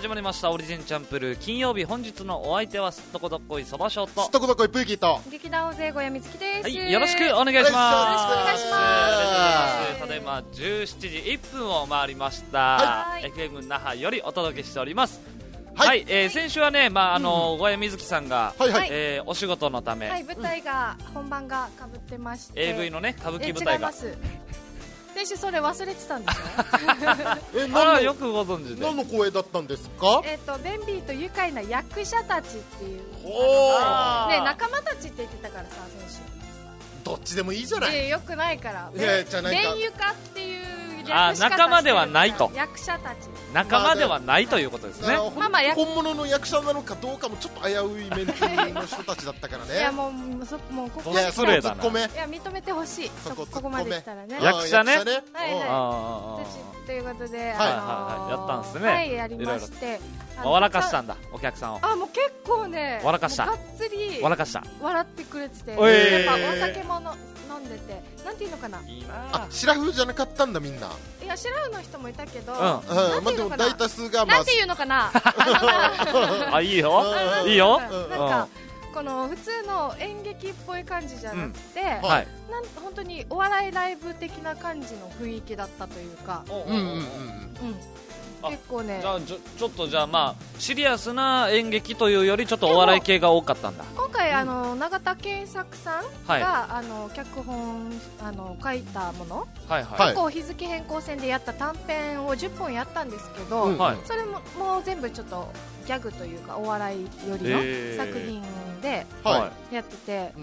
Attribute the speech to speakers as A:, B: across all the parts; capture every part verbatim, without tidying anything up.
A: まりましたオリジンチャンプルー金曜日、本日のお相手はすっとこどっこいそばしょうと
B: すっとこどっこいプーキーと
C: 劇団大勢小山みつきです、
A: はい、よろしくお願いします。
C: よろしくお願いします。
A: ただいまじゅうしちじいっぷんを回りました、
C: はい、
A: エフエム 那覇よりお届けしております。
B: はい、
A: はい、えー、先週はね、まああの小山みずきさんが、
B: はいはい、
A: えー、お仕事のため、
C: はい、舞台が、うん、本番がかぶってまして
A: エーブイ のね歌舞伎舞台が、
C: 先週それ忘れてたんですよ
B: え、
A: ああ、よくご存知で。
B: 何の声だったんですか？
C: えっ、ー、とベンビーと愉快な役者たちっていう、
B: お
C: ーね、仲間たちって言ってたからさ、先週
B: どっちでもいいじゃない。
C: えー、よくないから、
B: いやじゃないか、
C: ベンユカっていう
A: あ、仲間ではないと、
C: 役者たち
A: 仲間ではないということですね。
B: まあまあ、本物の役者なのかどうかもちょっと危ういメンツの人たちだったからね。
C: いやもうそもうここ
A: いや、それだな。い
C: や認めてほしい。そこここまで来たらね。
A: 役者ね。
C: はいはい。ということで、
A: はいはいはい、やったんですね。
C: はい、やりまして。
A: 笑かしたんだ、お客さんを。
C: あ、もう結構ね、
A: 笑かした。
C: がっつり
A: 笑かした。
C: 笑ってくれてて、やっぱお酒も飲んでて、なんていうのかな。いいな。
B: あ、シラフじゃなかったんだみんな。
C: いや、シラフの人もいたけど、
B: まあでも大多数が
C: なんていうのかな。
A: あ、いいよ、いいよ。
C: なんかこの普通の演劇っぽい感じじゃなくて、なん本当にお笑いライブ的な感じの雰囲気だったというか。
B: うんうんうん。
C: 結構ね、
A: じゃあちょ、ちょっとじゃあまあシリアスな演劇というよりちょっとお笑い系が多かったんだ。
C: 今回あの永田健作さんが、はい、あの脚本あの書いたもの、はいはい、結構日付変更線でやった短編をじゅっぽんやったんですけど、うん、それももう全部ちょっとギャグというかお笑いよりの作品でやってて、はい、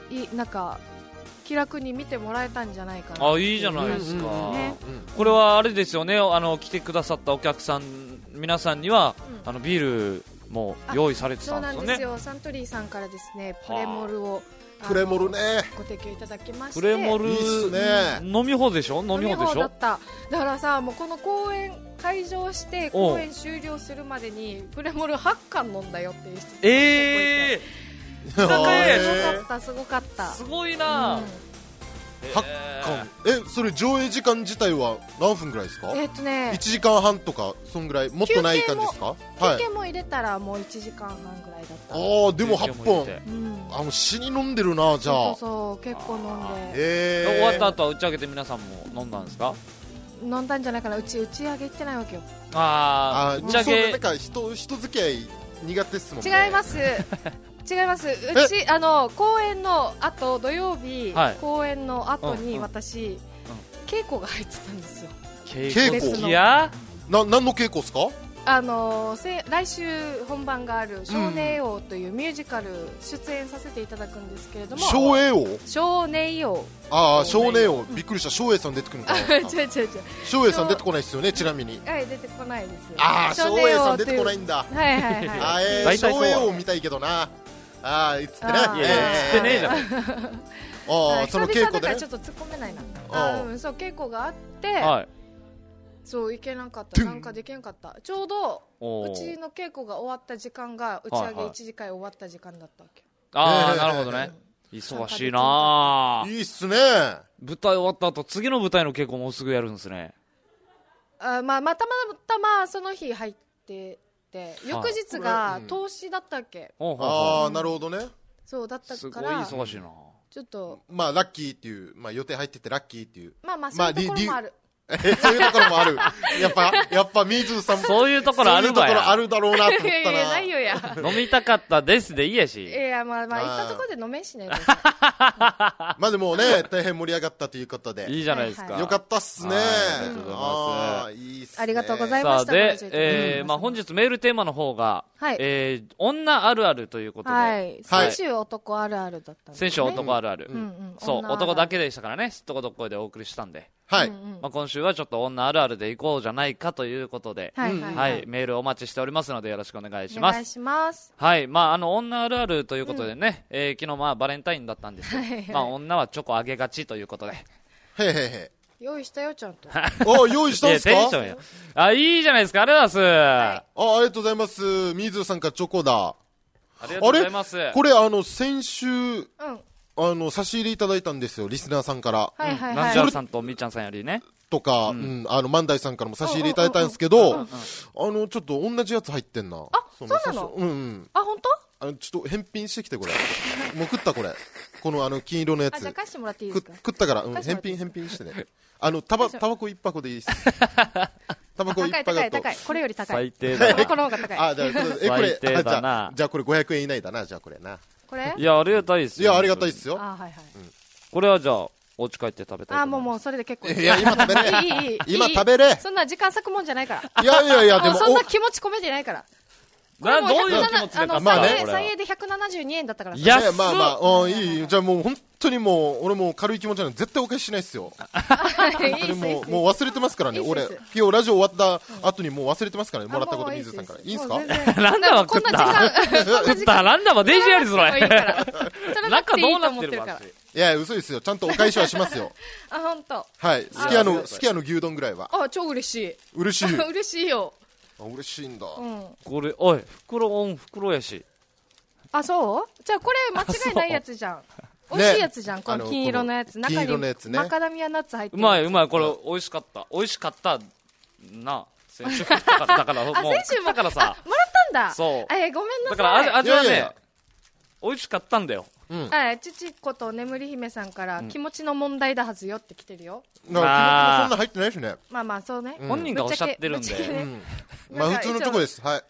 C: いなんか気楽に見てもらえたんじゃないかな。
A: あ、いいじゃないですか、ね、これはあれですよね、あの来てくださったお客さん皆さんには、うん、あのビールも用意されてたんですよね。
C: そうなんですよ、サントリーさんからですね、プレモルを
B: プレモルね
C: ご提供いただきまして、
A: プレモルいいっすね、飲み放でしょ、飲み放でしょ。
C: だっただからさ、もうこの公演会場して公演終了するまでにプレモルはちかん飲んだよっていう人
A: ええー
C: すごかったすごかった
A: すごいな、うん、
B: はちかん、え、それ上映時間自体は何分ぐらいですか？
C: えっとね、
B: いちじかんはんとかそんぐらい、もっとない感じですか？
C: 休憩も入れたらもういちじかんはんぐらいだった。あ
B: あ、でもはっぽん、うん、あ、もう死に飲んでるな。じゃあ
C: そうそうそう、結構飲んで、
A: えー、終わった後は打ち上げて皆さんも飲んだんですか？
C: 飲んだんじゃないかな、うち打ち上げ行ってないわけよ。
A: ああ、打ち上げ
B: なんか 人, 人付き合い苦手っすもんね。
C: 違います違います。うちあの公演の後、土曜日、はい、公演の後に私、うんうん、稽古が入ってたんですよ。
B: 稽古？
A: いや
B: な、何の稽古ですか？
C: あのせ来週本番がある少年王というミュージカル出演させていただくんですけれども、
B: 少年王？
C: 少年王。
B: ああ、少年王、びっくりした。翔英さん出てくるのかな。
C: 違う違う違う。
B: 翔英さん出てこないですよね、ちなみに。
C: はい、出てこないですよ。
B: ああ、翔英さん出てこないんだ。
C: はいはいはい。
B: あ、えー、少年王見たいけどな。ああ、いつってね。いや
A: いや、つってねえじゃん。
B: ああ、その稽古で。
C: ちょっと突っ込めないな。あ、うん、そう、稽古があって。はい。そう、行けなかった、参加できなかった。ちょうどうちの稽古が終わった時間が打ち上げいちじかん終わった時間だったわけ。
A: ああ、なるほどね。忙しいな。
B: いいっすね。
A: 舞台終わった後、次の舞台の稽古もすぐやるんですね。
C: あ、まあ、またまたまその日入ってて、翌日が投資だったっけ。
B: ああ、なるほどね。
C: そうだったから。すごい
A: 忙しいな。
C: ちょっと
B: まあラッキーっていう、まあ予定入っててラッキーっていう。
C: まあまあそういうところもある。
B: そういうところもある。やっぱ、やっぱ、水さんも。
A: そういうところあるわや。
B: そういうところあるだろうなと思ったな。いやいや、
C: ないよや。
A: 飲みたかったですでいいやし。
C: いや、まあまあ、行ったところで飲めんしね。
B: まあでもね、大変盛り上がったということで。
A: いいじゃないですか。
B: よかったっすね。
A: ありがとうございます。
B: いいっすね。
C: ありがとうございました。
A: で、えー、まあ本日メールテーマの方が、えー、女あるあるということで。はい。
C: 先週男あるあるだったんで。
A: 先週男あるある。そう、男だけでしたからね、すっとこどっこいでお送りしたんで。
B: はい。
A: まあ今週はちょっと女あるあるでいこうじゃないかということで、はい、はい、メールお待ちしておりますのでよろしくお願いします。お
C: 願いします。
A: はい、まああの女あるあるということでね、うん、えー、昨日まあバレンタインだったんですけど、はいはい、まあ女はチョコあげがちということで。
B: へへへ。
C: 用意したよちゃんと。
B: あ、用意したんですか？
A: テンションや。あ、いいじゃないですか。ありがとうございます。はい、
B: あ、ありがとうございます。水さんからチョコだ。
A: ありがとうございます。
B: これあの先週。うん。
C: あ
B: の差し入れいただいたんですよ、リスナーさんから。
C: はいはいはい。
A: なんちゃらさんとみーちゃんさんよりね。
B: とか、うん、あの万代さんからも差し入れいただいたんですけど、あのちょっと同じやつ入ってんな。
C: あ、そうなの？
B: うんうん。
C: あ、本当？
B: あのちょっと返品してきてこれ。もう食ったこれ。このあの金色のやつ。
C: あ、じゃあ貸してもらっていいですか？
B: 食ったから、うん、返品返品してね。あのタバタバコ一箱でいいです。タバコ一箱だと。
C: 高い高い高い。これより高い。
A: 最低だな。
C: この方が高い。
B: あ、じゃあこれえこれ
A: 最低だな。
B: じゃあこれごひゃくえん以内だな。じゃあこれな。
C: これ？
A: いやありがたいですよ。
B: いやありがたいですよ。
C: あ、はいはい。
A: これはじゃあ。お家帰って食べたい。
C: あ、もうもうそれで結構。
B: いや今食べれ。
C: いいいい。
B: 今食べれ。
C: そんな時間割くもんじゃないから。
B: いやいやいやでも
C: そんな気持ち込めてないから。
A: などういう気持ちでか。
C: まあね。さんえんでひゃくななじゅうにえんだったから。
B: いやまあまあうんいい。じゃあもう本当にもう俺も軽い気持ちなので絶対お返ししないですよ。本当にもうもう忘れてますからね。俺今日ラジオ終わった後にもう忘れてますからね。もらったこと水さんからいいですか？
A: ランダム食った。食ったランダムデイジーやりづらい。中どうなってるか。
B: いや嘘ですよ。ちゃんとお返しはしますよ。
C: あ、本当。
B: はい。すき家のすき家の牛丼ぐらいは。
C: あ、超嬉しい。
B: 嬉しい。
C: 嬉しいよ。
B: あ、嬉しいんだ。
A: これおい袋オン袋やし。
C: あ、そう？じゃあこれ間違いないやつじゃん。美味しいやつじゃん。この金色のやつ。中にマカダミアナッツ入ってる。
A: うまいうまい。これ美味しかった。美味しかったな。先週食ったからだからもう
C: 先週も
A: だからさ。
C: もらったんだ。
A: そう。
C: え、ごめんなさい。
A: だから味はね美味しかったんだよ。
C: うん、あ、父子と眠り姫さんから気持ちの問題だはずよって来てるよ。
B: なんかそんな入ってないしね。
C: まあまあそうね。
A: 本人がおっしゃってるんで。
B: まあ普通のチョコです。はい。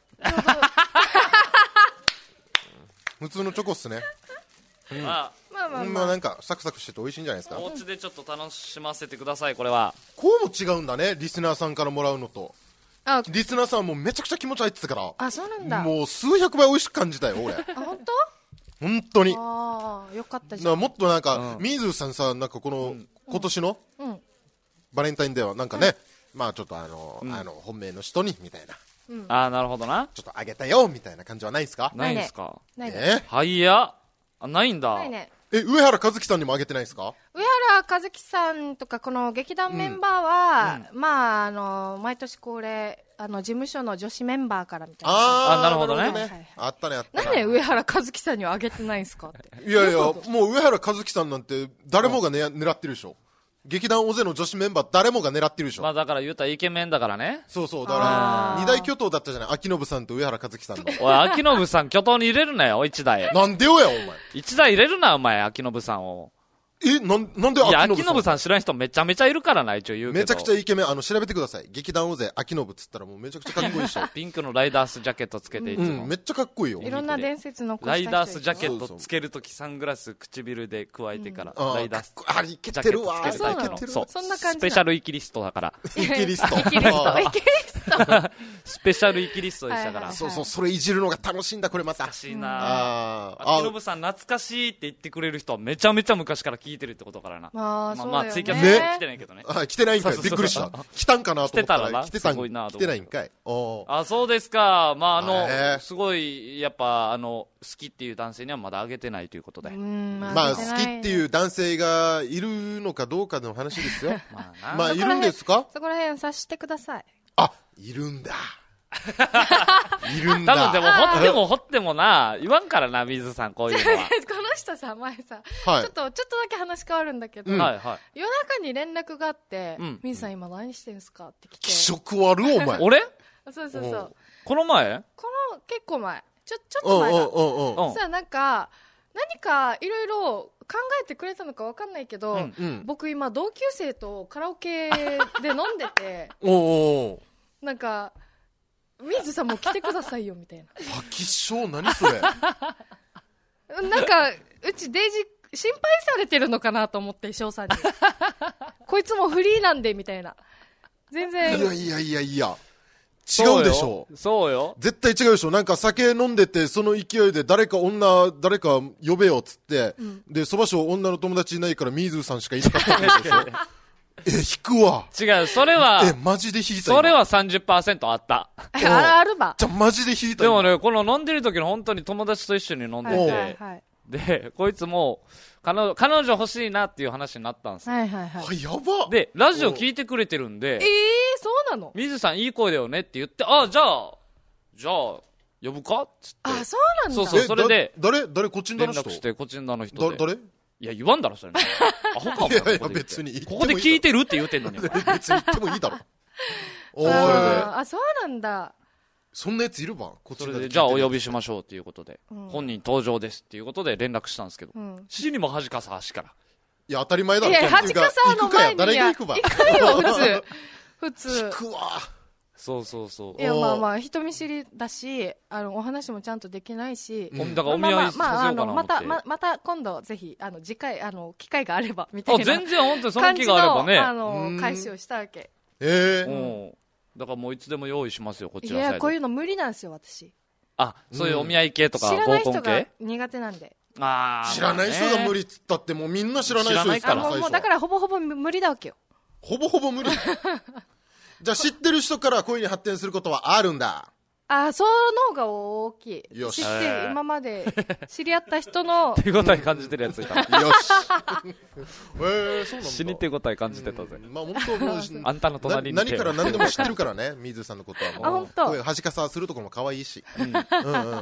B: 普通のチョコっすね。
A: まあ
C: まあまあ
B: まあなんかサクサクしてて美味しいんじゃないですか。
A: お家でちょっと楽しませてくださいこれは。
B: こうも違うんだね。リスナーさんからもらうのと。リスナーさんもめちゃくちゃ気持ち入ってたから。
C: あ、そうなんだ。
B: もう数百倍美味しく感じたよ俺。あ、
C: 本当？
B: 本当に。
C: ああ、よかったじゃん。
B: もっとなんか、みずさんさ、なんかこの、今年の、バレンタインデーはなんかね、まあちょっとあの、あの、本命の人に、みたいな。
A: ああ、なるほどな。
B: ちょっとあげたよ、みたいな感じはないですか？
A: ないですか？
C: ないね。
B: え
A: はいや。あ、ないんだ。
C: ないね。
B: え、上原和樹さんにもあげてないですか？
C: 上原和樹さんとかこの劇団メンバーは、まああの毎年恒例あの事務所の女子メンバーからみたいな。
A: ああ、なるほどね。
B: あったねあったね。
C: なんで上原和樹さんにはあげてないんですかって。
B: いやいや、もう上原和樹さんなんて誰もがね狙ってるでしょ。劇団大勢の女子メンバー誰もが狙ってるでしょ。
A: まあだから言うたらイケメンだからね。
B: そうそう、だから二大巨頭だったじゃない。秋信さんと上原和樹さんの。
A: おい、秋信さん巨頭に入れるなよ、一台。
B: なんでよや、お前。
A: 一台入れるな、お前、秋信さんを。
B: え、なん、なんで秋信さん？いや、
A: 秋信さん知らん人めちゃめちゃいるからな、一応言うけど。
B: めちゃくちゃイケメン。あの、調べてください。劇団大勢秋信っつったらもうめちゃくちゃかっこいいでしょ。
A: ピンクのライダースジャケットつけていつも。
B: うん、めっちゃかっこいいよ。
C: いろんな伝説の
A: ライダースジャケットつけるときサングラス唇で加えてから、ライダース
B: あれ、いけてるわ。
A: ジャケットつけるタイプの。そう。
C: そんな感じ。
A: スペシャルイキリストだから。
B: イキリスト。
C: イキリスト。イキリスト。
A: スペシャルイキリストでしたから。
B: そうそう、それいじるのが楽しいんだ、これまた。
A: 楽しいなぁ。秋信さん懐かしいって言ってくれる人はめちゃめちゃ昔から聞いてるってことからな。
C: まあ、
A: まあ、ツイキャス来てないけどね。
B: あ、来てないんかい。びっくりした。来たんかなと思ったら。
A: 来てたらな。
B: 来てないんかい。
A: あ、そうですか。まあ、あの、すごい、やっぱ、あの、好きっていう男性にはまだあげてないということで。
B: まあ、好きっていう男性がいるのかどうかの話ですよ。まあ、いるんですか？
C: そこら辺察してください。
B: あ、いるんだ。いるんだ。
A: 多分でも、掘っても掘ってもな、言わんからな、水さん、こういうのは。
C: この人さ、前さ、ちょっと、ちょっとだけ話変わるんだけど、夜中に連絡があって、水さん今何してんすかって来て。
B: 気色悪お前。
A: 俺？
C: そうそうそう。
A: この前？
C: この、結構前。ちょ、ちょっと前だ。
B: うんうん。
C: さ、なんか、何かいろいろ考えてくれたのかわかんないけど、僕今同級生とカラオケで飲んでて、なんか、水さんも来てくださいよみたいな。
B: 飽き性何それ。
C: なんかうちデイジー心配されてるのかなと思って翔さんに。こいつもフリーなんでみたいな。全然。
B: いやいやいやいや。違うでしょ。
A: そうよ。
B: 絶対違うでしょ。なんか酒飲んでてその勢いで誰か女誰か呼べよっつって、うん、でそばしょ女の友達いないからミーズーさんしかいなかったでしょ。え、引くわ。
A: 違う、それは。
B: え、マジで引いた。
A: それは さんじゅっパーセント あった。
C: あるあるば。
B: じゃ、マジで引いた。
A: でもね、この飲んでる時の本当に友達と一緒に飲んでて、はいはいはい、で、こいつも、彼女、彼女欲しいなっていう話になったんですよ。
C: はいはいはい。
B: やば。
A: で、ラジオ聞いてくれてるんで、
C: ええー、そうなの？
A: 水さんいい声だよねって言って、あ、じゃあ、じゃあ、呼ぶかっつって。
C: あ、そうなんだ。
A: そうそう、それで。
B: 誰誰こっちんだの人？
A: 連絡して、こっちんだの人で。
B: 誰
A: いや言わんだろそれアホかも。いやいや別にここで聞いてるって言うてんのに
B: 別に言ってもいいだろ。
C: ああそうなんだ。
B: そんなやついるばこっちで。
A: じゃあお呼びしましょうっていうことで、うん、本人登場ですっていうことで連絡したんですけど、死、うん、にも恥かさ足から。
B: いや当たり前だろ。
C: いや恥かさの前に
B: 誰が行くば。
C: 行かんよ普通普通。
B: 行くわ。
A: そうそうそう。
C: いやまあまあ人見知りだし、あのお話もちゃんとできないし、
A: うん、だからお見合いさせようかなと思って。
C: またままた今度ぜひあの次回あの機会があればみたいな。
A: あ全然本当にその気があればね。
C: あの開始をしたわけ。
B: ええー。
A: だからもういつでも用意しますよこちら。
C: いやこういうの無理なんですよ私。
A: あそういうお見合い系とか合コン系。知らない人が
C: 苦手なんで。
A: あ
B: 知らない人が無理っつったってもうみんな知らない人ですから。
C: もうだからほぼほぼ無理だわけよ。
B: ほぼほぼ無理。じゃあ知ってる人から恋に発展することはあるんだ。
C: あ、その方が大きい。よし。知って今まで知り合った人の
A: 手応え感じてるやついた。よし。
B: えー、そうなんだ。
A: 死に手応え感じてたぜ。
B: まあ本当もう
A: あんたの隣に
B: 何から何でも知ってるからね、水さんのことはもう。
C: あ本当。
B: 声恥かさするところも可愛いし。うんうん。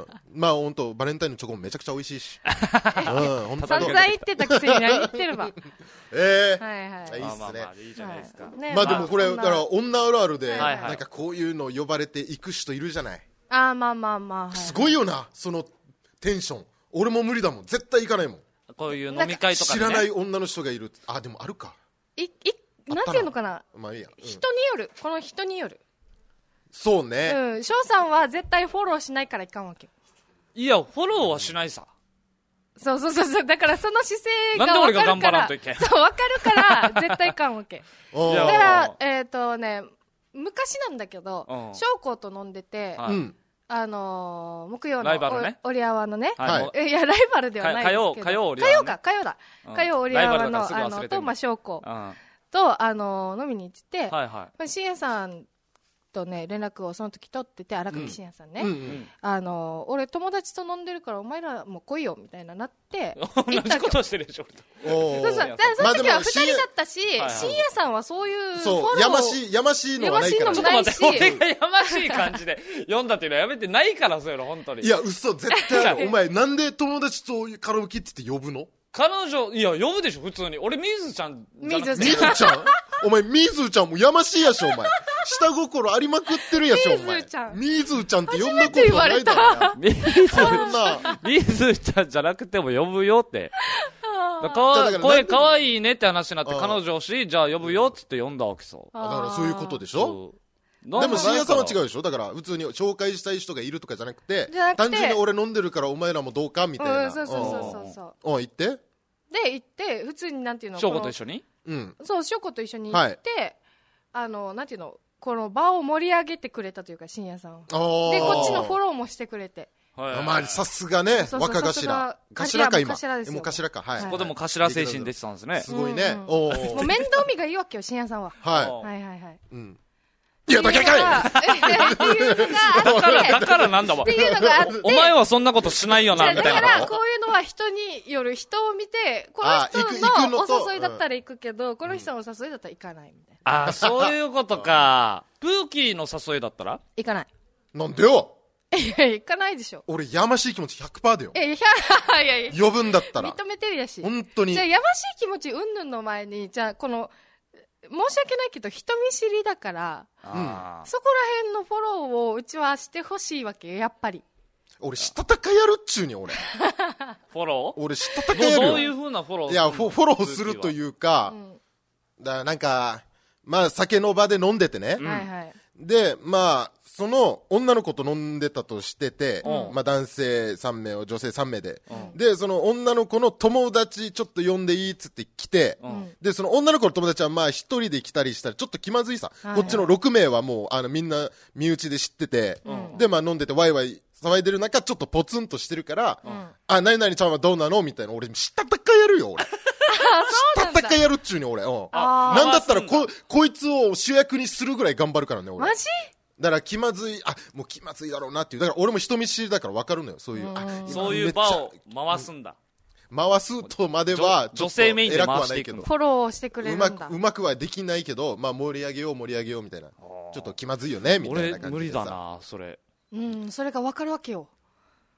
B: まあ本当バレンタインのチョコもめちゃくちゃ美味しいし。うん本当。
C: 散々言ってたくせに何言ってれば。
B: ええ。
C: はいはい。いいっすね。
A: まあまあいいじゃないですか。
B: まあでもこれだから女あるあるでなんかこういうの呼ばれて行く人いるじゃない。
C: あーまあまあまあ、はい、
B: すごいよなそのテンション。俺も無理だもん絶対行かないもん。
A: こういう飲み会とか、ね、
B: 知らない女の人がいる。あでもあるか。
C: いいなんていうのかな、
B: まあいいや、うん、
C: 人による。この人による。
B: そうね。
C: うん翔さんは絶対フォローしないからいかんわけ。
A: いやフォローはしないさ。
C: そうそうそうそうだからその姿勢が
A: なんで俺が頑張
C: 分かるから
A: らんといけん。
C: そう分かるから絶対いかんわけ。だからえっ、ー、とね昔なんだけど翔子と飲んでて、
B: はい、
C: あのー、木曜の
A: ライバルね、
C: オリアワのね、
B: はい、
C: いやライバルではないですけど
A: 火曜火曜
C: 火曜か火曜だ、うん、火曜オリアワの
A: あ
C: のとまあ翔子、
A: うん、
C: とあのー、飲みに行ってて、
A: はいはい、
C: 深夜さんとね連絡をその時取ってて荒垣深夜さんね、
B: うんうんうん、
C: あのー、俺友達と飲んでるからお前らも来いよみたいななって
A: 同じことしてるでしょ。
C: そうそうだからその時はふたりだったし、まあ、深夜さんはそういうフォロー
B: やましいやましいのはないから。
C: ちょっと待って
A: 俺がやましい感じで読んだっていうのはやめてないから。そういうの本当に。
B: いや嘘絶対ある。お前なんで友達とカラオケって言って呼ぶの。
A: 彼女いや呼ぶでしょ普通に。俺みずちゃん
C: みず
B: ちゃんお前みずちゃんもやましいやしお前下心ありまくってるやしお前。みずちゃんみずちゃんって呼んだことはないだろ。
A: みずみずちゃんじゃなくても呼ぶよって。だから声かわいいねって話になって彼女をしじゃあ呼ぶよっつって呼んだわけさ。
B: だからそういうことでしょ。でも深夜さんは違うでしょ。だから普通に紹介したい人がいるとかじゃなくて単純に俺飲んでるからお前らもどうかみたいな。
C: そうそうそうそう
B: お言って
C: で行って普通になんていうの
A: 翔子と一緒に
C: うんそう翔子と一緒に行ってあのなんていうのこの場を盛り上げてくれたというか深夜さんでこっちのフォローもしてくれて。
B: まあさすがね若頭頭か今もう頭か。はい
A: そこでも頭精神出てたんですね。
B: すごいね。
C: もう面倒見がいいわけよ深夜さんは。
B: はい
C: はいはいはい
B: うんいやだけかい
C: っていうのが
A: だからだからなんだわ
C: っていうのがあって
A: お前はそんなことしないよなみたいな。
C: だからこういうのは人による。人を見てこの人のお誘いだったら行くけどこの人のお誘いだったら行かないみたい
A: な。あそういうことか。プーキーの誘いだったら
C: 行かない。
B: なんでよ。
C: いや行かないでしょ。
B: 俺やましい気持ち ひゃくパーセント だよ。
C: いやいやいや
B: 呼ぶんだったら
C: 認めてるやし。
B: 本当に
C: じゃあやましい気持ちうんぬんの前にじゃあこの申し訳ないけど人見知りだから、うん、そこら辺のフォローをうちはしてほしいわけよやっぱり。
B: 俺したたかやるっちゅうに俺
A: フォロー
B: 俺したたかやるよ。
A: どういう風なフォロー。
B: いやフォ、フォローするというか、うん、だからなんかまあ酒の場で飲んでてね、
C: うん、はいはい
B: でまあその女の子と飲んでたとしてて、うん、まあ男性さんめいを女性さんめいで、うん、でその女の子の友達ちょっと呼んでいいっつって来て、うん、でその女の子の友達はまあ一人で来たりしたらちょっと気まずいさ、はいはい、こっちのろくめいはもうあのみんな身内で知ってて、うん、でまあ飲んでてワイワイ騒いでる中ちょっとポツンとしてるから、うん、あ何々ちゃんはどうなのみたいな。俺したたかやるよ俺したたかやるっちゅうに俺、うん、なんだったら こ, こいつを主役にするぐらい頑張るからね俺。
C: マジ
B: だから気まずいあもう気まずいだろうなっていう。だから俺も人見知りだから分かるのよそういう。あ
A: そういう場を回すんだ、
B: うん、回すとまでは
A: 女性メインで回していくの。
C: フォローしてくれるんだ。
B: うまくうまくはできないけど、まあ、盛り上げよう盛り上げようみたいな。ちょっと気まずいよねみたいな感じでさ。
A: 俺無理だなそれ。
C: うんそれが分かるわけよ。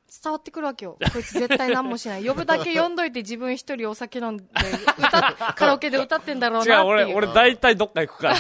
C: 伝わってくるわけよ。こいつ絶対何もしない。呼ぶだけ呼んどいて自分一人お酒飲んで歌カラオケで歌ってんだろうなっていう。
A: 違う、俺、俺大体どっか行くから。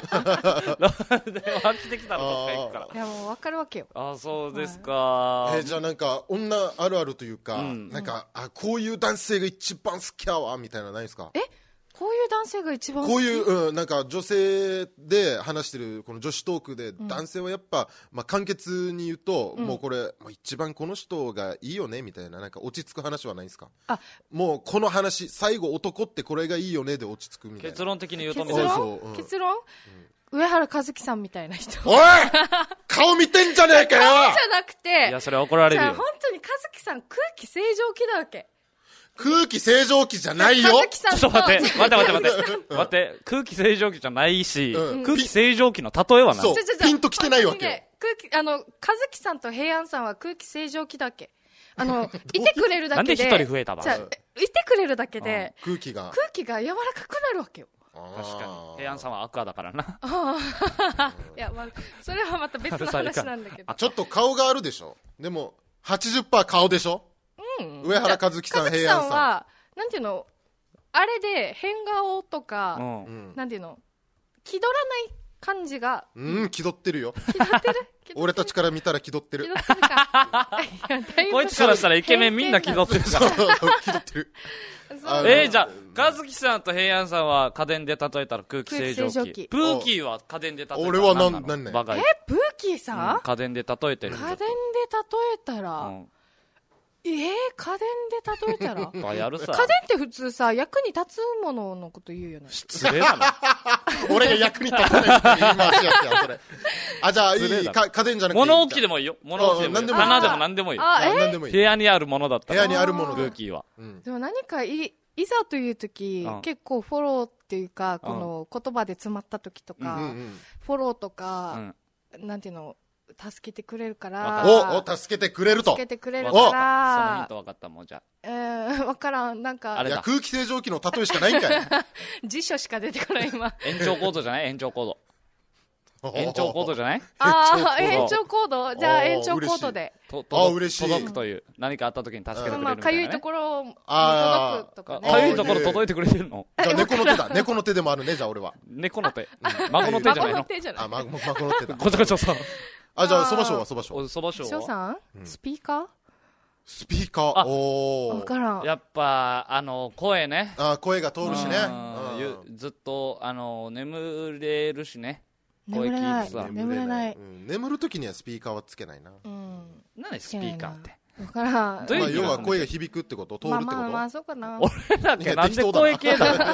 A: 飽きてきたらどっか行くから。
C: いやもう分かるわけよ。
A: あ、そうですか。
B: はい、えー、じゃあなんか、女あるあるというか、うん、なんか、あ、こういう男性が一番好きやわ、みたいなのないですか？
C: えこういう男性が一番好き？
B: こういう、うん、なんか女性で話してるこの女子トークで、うん、男性はやっぱ、まあ、簡潔に言うと、うん、もうこれもう一番この人がいいよねみたいな、なんか落ち着く話はないですか？あ、もうこの話最後男ってこれがいいよねで落ち着くみたいな。
A: 結論的に言うと
C: 結論、うん、結論、うん、上原和樹さんみたいな人。
B: おい顔見てんじゃねえかよ。
C: 顔じゃなくて、
A: いやそれ怒られるよ。
C: 本当に和樹さん空気清浄機だわけ。
B: 空気清浄機じゃないよ。
C: ちょ
A: っと待って、待って待って待って。待って、空気清浄機じゃないし、うん、空気清浄機の例えは何？
B: そう、ピンと来てないわけよ。
C: 空気、あの、和樹さんと平安さんは空気清浄機だけ。あの、いてくれるだけで。
A: なんで一人増えたば。
C: じゃあ、いてくれるだけで、
B: 空気が。
C: 空気が柔らかくなるわけよ。
A: 確かに。平安さんはアクアだからな。
C: いや、まあ、それはまた別の話なんだけど。
B: ちょっと顔があるでしょ。でも、はちじゅっパーセント 顔でしょ。うん。上原和樹さん、平安さん。は
C: なんていうの、あれで変顔とか、うん、なんていうの、気取らない感じが。
B: うん、気取ってるよ。
C: 気取ってる。
B: 俺たちから見たら気取ってる。
C: 気取ってるか。
A: こいつからしたらイケメンみんな気取ってるから。
B: 気取ってる。
A: えー、じゃあ、和樹さんと平安さんは家電で例えたら空気清浄機。プーキーは家電で例えたら
B: 俺は何なの？
C: え、プーキーさん、
A: うん、家電で例えてる。
C: 家電で例えたら、うん、えー、家電で例えたら
A: やるさ。
C: 家電って普通さ、役に立つもののこと言うよね。
A: 失礼だな。
B: 俺が役に立たないって言い回しやつや、それ。あ、じゃあ、いい、か家電じゃなくていい。
A: 物置でもいいよ。物置でもいいよ。棚でも何でもいいよ。
C: あ、えー、
A: 部屋にあるものだったら。
B: 部屋にあるもの。
A: 空気は。
C: うん、でも何かい、いざという時、うん、結構フォローっていうか、この言葉で詰まった時とか、うんうんうん、フォローとか、うん、なんていうの、助けてくれるから。
B: おお、助けてくれると。
C: 助けてくれるから。そ
A: のヒント分かったもんじゃ。
C: えー、分からん。なんか。
B: あれいや、空気清浄機の例えしかないんかい。
C: 辞書しか出てこない今。
A: 延長コードじゃない？延長コード。延長コードじゃない？
C: ああ、延長コード。じゃあ延長コードで。
B: あ、嬉しい。
A: 届くという。何かあった時に助けてくれるみたいな、ね。
C: まあ、かゆいところに届くとかね。
A: かゆいところ届いてくれてるの？
B: じゃあ猫の手だ。猫の手でもあるね、じゃあ俺は。
A: 猫の手。孫の手じゃないの？
C: 孫の手じゃない。
B: あ、孫の手だ。
A: こちょこちょさん。
B: あ、じゃあ、そばしょうはそばしょう。
A: そばしょう。
C: しょうさん、うん、スピーカー
B: スピーカー。お
C: ー。わからん。
A: やっぱ、あの、声ね。
B: あ、声が通るしね。
A: ずっと、あの、眠れるしね。
C: 声聞いてさ。眠れない。
B: 眠るときにはスピーカーはつけないな。
A: うん。何スピーカーって。
C: わからん。
B: まあ、要は声が響くってこと？通るってこと？
C: まあまあ、そうかな。
A: 俺だけなんで声系だよ。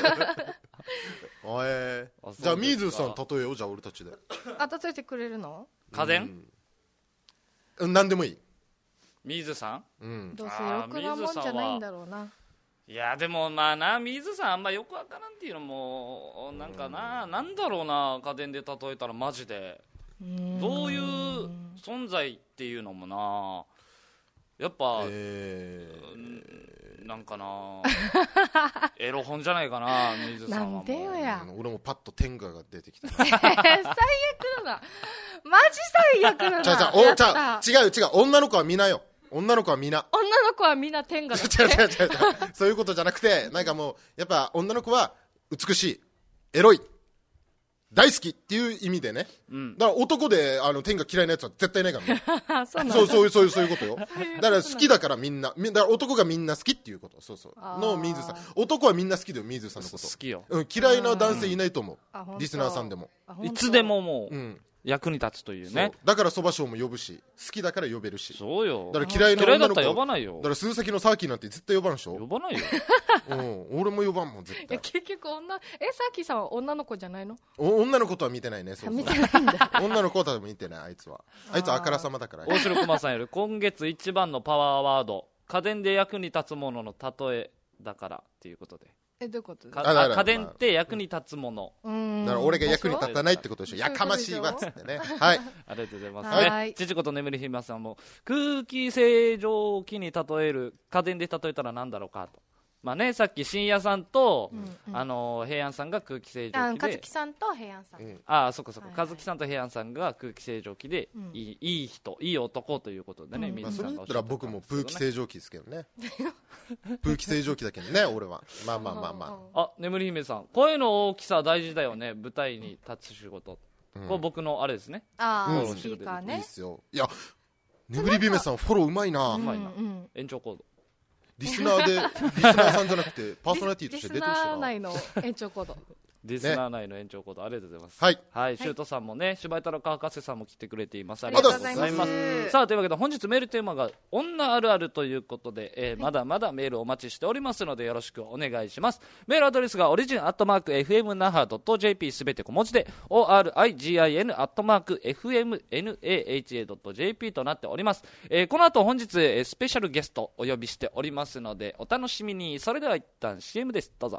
B: えー、じゃあミーズさん例えよう。じゃあ俺たちで。
C: あ、例えてくれるの？
A: 家電？
B: うん、何でもいい。
A: ミーズさん？
C: うん。どうせろくなもんじゃないんだろうな。
A: いやでもまあな、ミーズさんあんまよくわからんっていうのもなんかな、うん、なんだろうな、家電で例えたらマジでどういう存在っていうのもな、やっぱ、えー、なんかなエロ本じゃないかな、水さんはもう。
C: なんでよや、
B: うん、俺もパッと天下が出てきた。
C: 最悪だな、マジ最悪だな。
B: じゃあじゃあおじゃあ違う違う、女の子はみなよ、女の子はみな。
C: 女の子はみんな天下だって。
B: 違う違う違う違う、そういうことじゃなくて、なんかもうやっぱ女の子は美しい、エロい、大好きっていう意味でね、うん、だから男であの天下嫌いなやつは絶対いないからね。そうそうそういうそういうそういうことよ。だから好きだからみんな、だから男がみんな好きっていうこと、そうそうの水さん。男はみんな好きだよ、水さんのこと。
A: 好きよ。
B: うん、嫌いな男性いないと思う。リスナーさんでも。
A: いつでももう。うん。役に立つというね。
B: だからそばしょうも呼ぶし、好きだから呼べるし。
A: そうよ。
B: だから嫌いな女の子、
A: 嫌いだったら呼ばないよ。
B: だから鈴先のサーキーなんて絶対呼ばんでしょ。
A: 呼ばないよ。
B: うん、俺も呼ばんもん絶対。
C: 結局女、え、サーキーさんは女の子じゃないの？
B: お女の子とは見てないね。そうそう、
C: 見てないんだ。
B: 女の子とは見てない、あいつは。あいつはあからさまだから。
A: 大城熊さんより今月一番のパワーワード、家電で役に立つものの例えだからっていうことで。
C: え、どういうこと？
A: 家電って役に立つもの。
B: だから俺が役に立たないってことでしょ。やかましいわっつってね。はい。
A: ありがとうございます。はい。ちちこと眠りひまさんも空気清浄機に例える、家電で例えたら何だろうかと。 まあね、さっき深夜さんと、うんうん、あの平安さんが空気清浄機で、
C: 和樹さんと平安さん、うん、
A: ああそこそこ、はいはい、和樹さんと平安さんが空気清浄機で、うん、いいいい人いい男ということでね、うん、
B: 水さんが、まあ、それだったら僕も空気清浄機ですけどね空気清浄機だけどね俺はまあまあまあま
A: ああ眠り姫さん声の大きさ大事だよね舞台に立つ仕事、うん、これ僕のあれですね、
C: ああ、うん、スピーカーね
B: いいっすよ。いや眠り姫さんフォローうまいな、
A: うまいな、うん、延長コード
B: リスナーでリスナーさんじゃなくてパーソナリティとして出てほしいな。リスナー
C: 内の延長コード
A: リスナー内の延長コード、ね、ありがとうございます。
B: はい、
A: はい、シュートさんもね、柴井太郎博士さんも来てくれています。ありがとうございます。さあというわけで本日メールテーマが女あるあるということで、えー、まだまだメールお待ちしておりますのでよろしくお願いします。メールアドレスがオリジンアットマーク エフエムナハドットジェーピー すべて小文字で オーアールアイジーアイエヌ アットマーク エフエムナハドットジェーピー となっております。えー、この後本日、えー、スペシャルゲストお呼びしておりますのでお楽しみに。それでは一旦 シーエム です。どうぞ。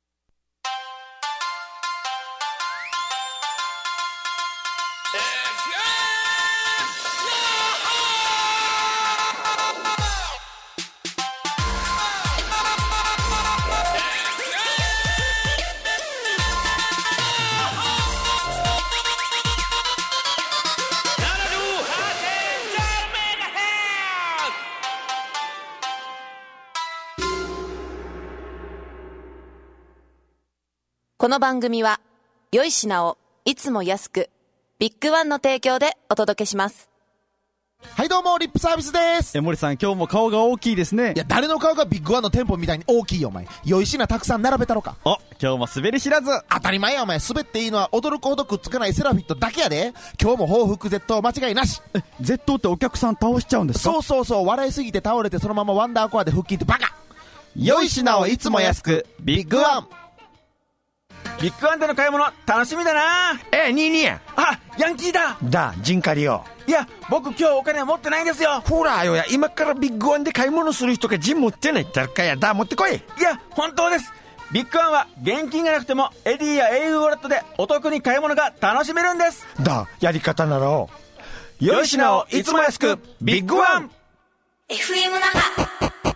D: この番組は良い品をいつも安くビッグワンの提供でお届けします。
E: はいどうもリップサービスです。
F: え森さん今日も顔が大きいですね。
E: いや誰の顔がビッグワンの店舗みたいに大きいよお前。良い品たくさん並べたろか。
F: お今日も滑り知らず。
E: 当たり前やお前。滑っていいのは驚くほどくっつかないセラフィットだけやで。今日も報復絶倒間違いなし。
F: え絶倒ってお客さん倒しちゃうんですか。
E: そうそうそう笑いすぎて倒れてそのままワンダーコアで腹筋ってバカ。
F: 良い品をいつも安くビッグワン。
G: ビッグワンでの買い物楽しみだな。
E: え、ニーニーや。
G: あ、ヤンキーだ。
E: だ、ジンカリよ。
G: いや、僕今日お金持ってないんですよ。
E: ほらよや、今からビッグワンで買い物する人がジン持ってないったらかや。だ、持ってこい。い
G: や、本当です。ビッグワンは現金がなくてもエディや エーユー ウォレットでお得に買い物が楽しめるんです。
E: だ、やり方なら
G: 良い品をいつも安くビッグワン。
H: エフエム 那覇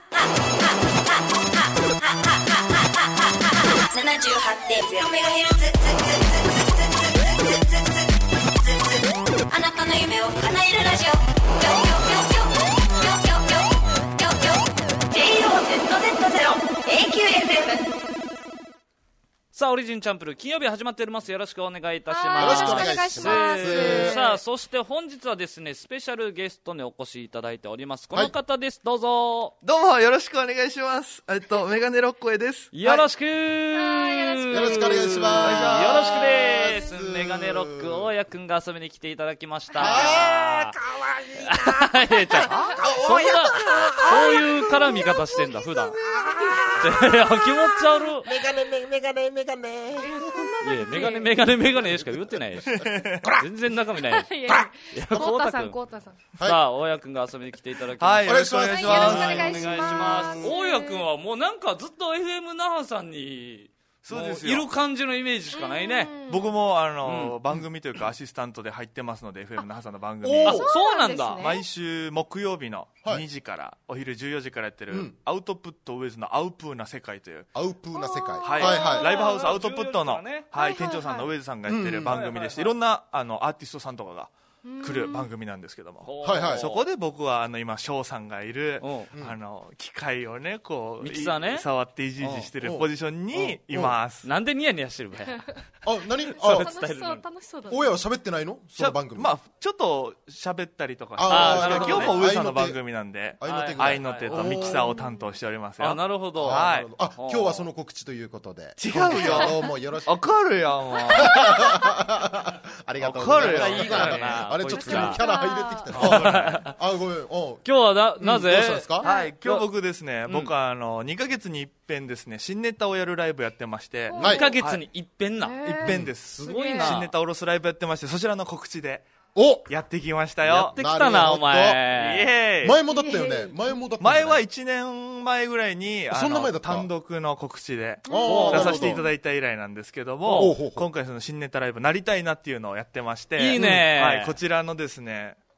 H: ななじゅうはちてんゼロメガヘルツ。あなたの夢を叶えるラジオ。ジェイオーゼットゼットゼロ エーキューエフエム。
A: さあオリジンチャンプル金曜日始まっております。よろしくお願いいたします。
B: よろしくお願いします。
A: さあそして本日はですねスペシャルゲストにお越しいただいております。この方です、はい、どうぞ。
I: どうもよろしくお願いします。えっとメガネロッコエです。
A: よろしく、
B: はい、よろしくお願いします。
A: よろしくです。メガネロック大家くんが遊びに来ていただきました。
I: あーかわいいな。
A: いやちゃそんなそういう絡み方してんだ普段。いや気持ち悪い。
I: メガネメガネメガネ。
A: いやメガネメガネメガネしか言ってないし全然中身ないし。いや
C: コータさんコータさん。
A: さあ大家くんが遊びに来ていただきました。
I: はいよろしくお願いします。
C: よろしくお願いします。
A: 大家くんはもうなんかずっと エフエム 那覇さんに
I: そうですよ
A: いる感じのイメージしかないね。
I: 僕もあの、うん、番組というかアシスタントで入ってますので エフエム 那覇さんの番組。
A: あそうなんだ。
I: 毎週木曜日のにじから、はい、お昼じゅうよじからやってる、うん、アウトプットウェズのアウプーな世界という
B: アウプーな世界、
I: はいはいはい、ライブハウスアウトプットの、ねはい、店長さんのウェズさんがやってる番組でして、いろんなあのアーティストさんとかが来る番組なんですけども、
B: はいはい、
I: そこで僕はあの今翔さんがいるあの機械をねこう
A: ミキサーね
I: 触っていじいじしてるポジションにいます。
A: なんでニヤニヤしてるばや。
B: あ何あ
C: 楽しそう楽しそうだね。
B: 大家は喋ってないのその番組。
I: まあちょっと喋ったりとかして
A: あ
I: 今日も上さんの番組なんで
B: 愛
I: の手とミキサーを担当しておりますよ。
A: あなるほど、
I: はい、
B: あ今日はその告知ということで。
I: 違うよ
B: どうもよろしく。
I: わかるよもう
B: ありがとうございます。
A: わかるよいいからな。
B: あれちょっとキャラ入れてきた。あごめん。
A: 今日はななぜ、
B: どうしたんですか。
I: はい今日僕ですね、僕はあのにかげつに一遍ですね新ネタをやるライブやってまして。
A: にかげつに一遍な。
I: 一遍です。
A: すごいな。
I: 新ネタおろすライブやってまして、そちらの告知で
B: お
I: やってきましたよ。
A: やってきたなお前。
I: イエーイ。
B: 前もだったよね。前もだった。
I: 前はいちねんまえぐらいに
B: そんな前だった
I: 単独の告知で出させていただいた以来なんですけども、今回その新ネタライブなりたいなっていうのをやってまして、
A: いいね。
I: はいこちらのですね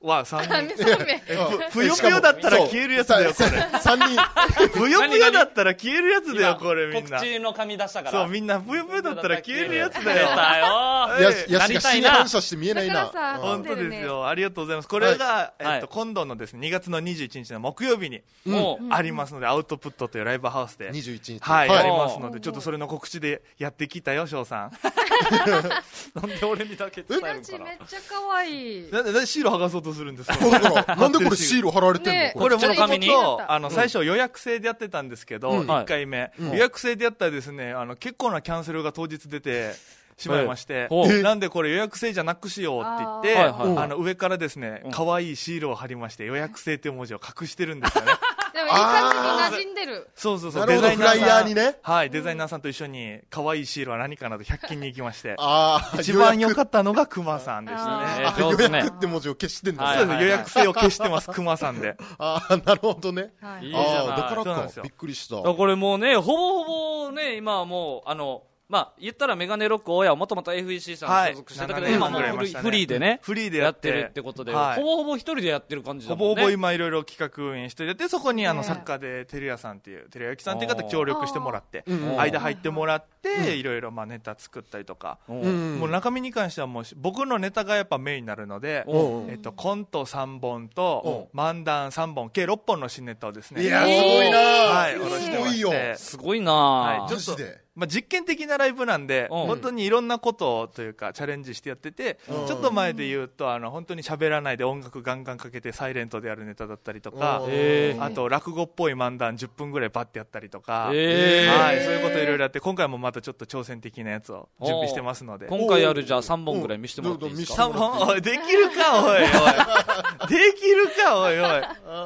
I: はさんにん。
C: 未成年。
I: ぷよぷよだったら消えるやつだよ、これ。
B: さんにん。
I: ぷよぷよだったら消えるやつだよ、これみんな。
A: 告知の紙出したから。
I: そう、みんなぷよぷよだったら消えるやつだよ。
A: 出たよ。
B: やし、やしが死に反射して見えないな。
I: 本当ですよ。ありがとうございます。これが、えっと、今度のですね、にがつのにじゅういちにちの木曜日にありますので、アウトプットというライブハウスで。
B: にじゅういちにち。
I: はい、やりますので、ちょっとそれの告知でやってきたよ、翔さん。
A: なんで俺にだけ伝えるのかな。
C: めっちゃ可愛い。
I: なんでシール剥がそうとするんですか。
B: なんでこれシール貼られてんの？
I: これもともとあの最初予約制でやってたんですけど、いっかいめ予約制でやったらですね、あの結構なキャンセルが当日出てしまいまして、なんでこれ予約制じゃなくしようって言って、あの上からですね、可愛いシールを貼りまして予約制っていう文字を隠してるんですよね。
C: でもいい感じに馴染んでる。
I: そうそうそう。
B: デザイナーさんにね。
I: はい、デザイナーさんと一緒に可愛いシールは何かなとひゃく均に行きまして、
B: ああ、
I: 一番良かったのがクマさんでしたね。
B: 予約って文字を消してんだ。
I: そうです、予約制を消してます、クマさんで。
B: ああ、なるほどね。
A: ああ、
B: だからか、びっくりした。
A: これもうね、ほぼほぼね、今はもう、あの、まあ、言ったらメガネロック親はもともと エフイーシー さんに所属してたけど、今もうフリーでね、
I: フリーで
A: やってるってことで、ほぼほぼ一人でやってる感じだもんね。
I: ほぼほぼ今いろいろ企画運営してやって、そこにあの作家でテレヤさんっていう、テレヤユキさんっていう方協力してもらって、間入ってもらって、いろいろまあネタ作ったりとか、もう中身に関してはもう僕のネタがやっぱメインになるので、えっとコントさんぼんと漫談さんぼん、計ろっぽんの新ネタをですね。
B: いや、すごいな。
I: はい、おろしてまして。
A: すごいな。
B: マジで。
I: まあ、実験的なライブなんで、うん、本当にいろんなことというかチャレンジしてやってて、うん、ちょっと前で言うとあの本当に喋らないで音楽ガンガンかけてサイレントでやるネタだったりとか、あと落語っぽい漫談じゅっぷんぐらいバッてやったりとか、はい、そういうこといろいろやって、今回もまたちょっと挑戦的なやつを準備してますので、
A: 今回やるじゃあさんぼんぐらい見せてもらっていいですか。
I: さんぼん、おいできるかおいおいできるかおいおい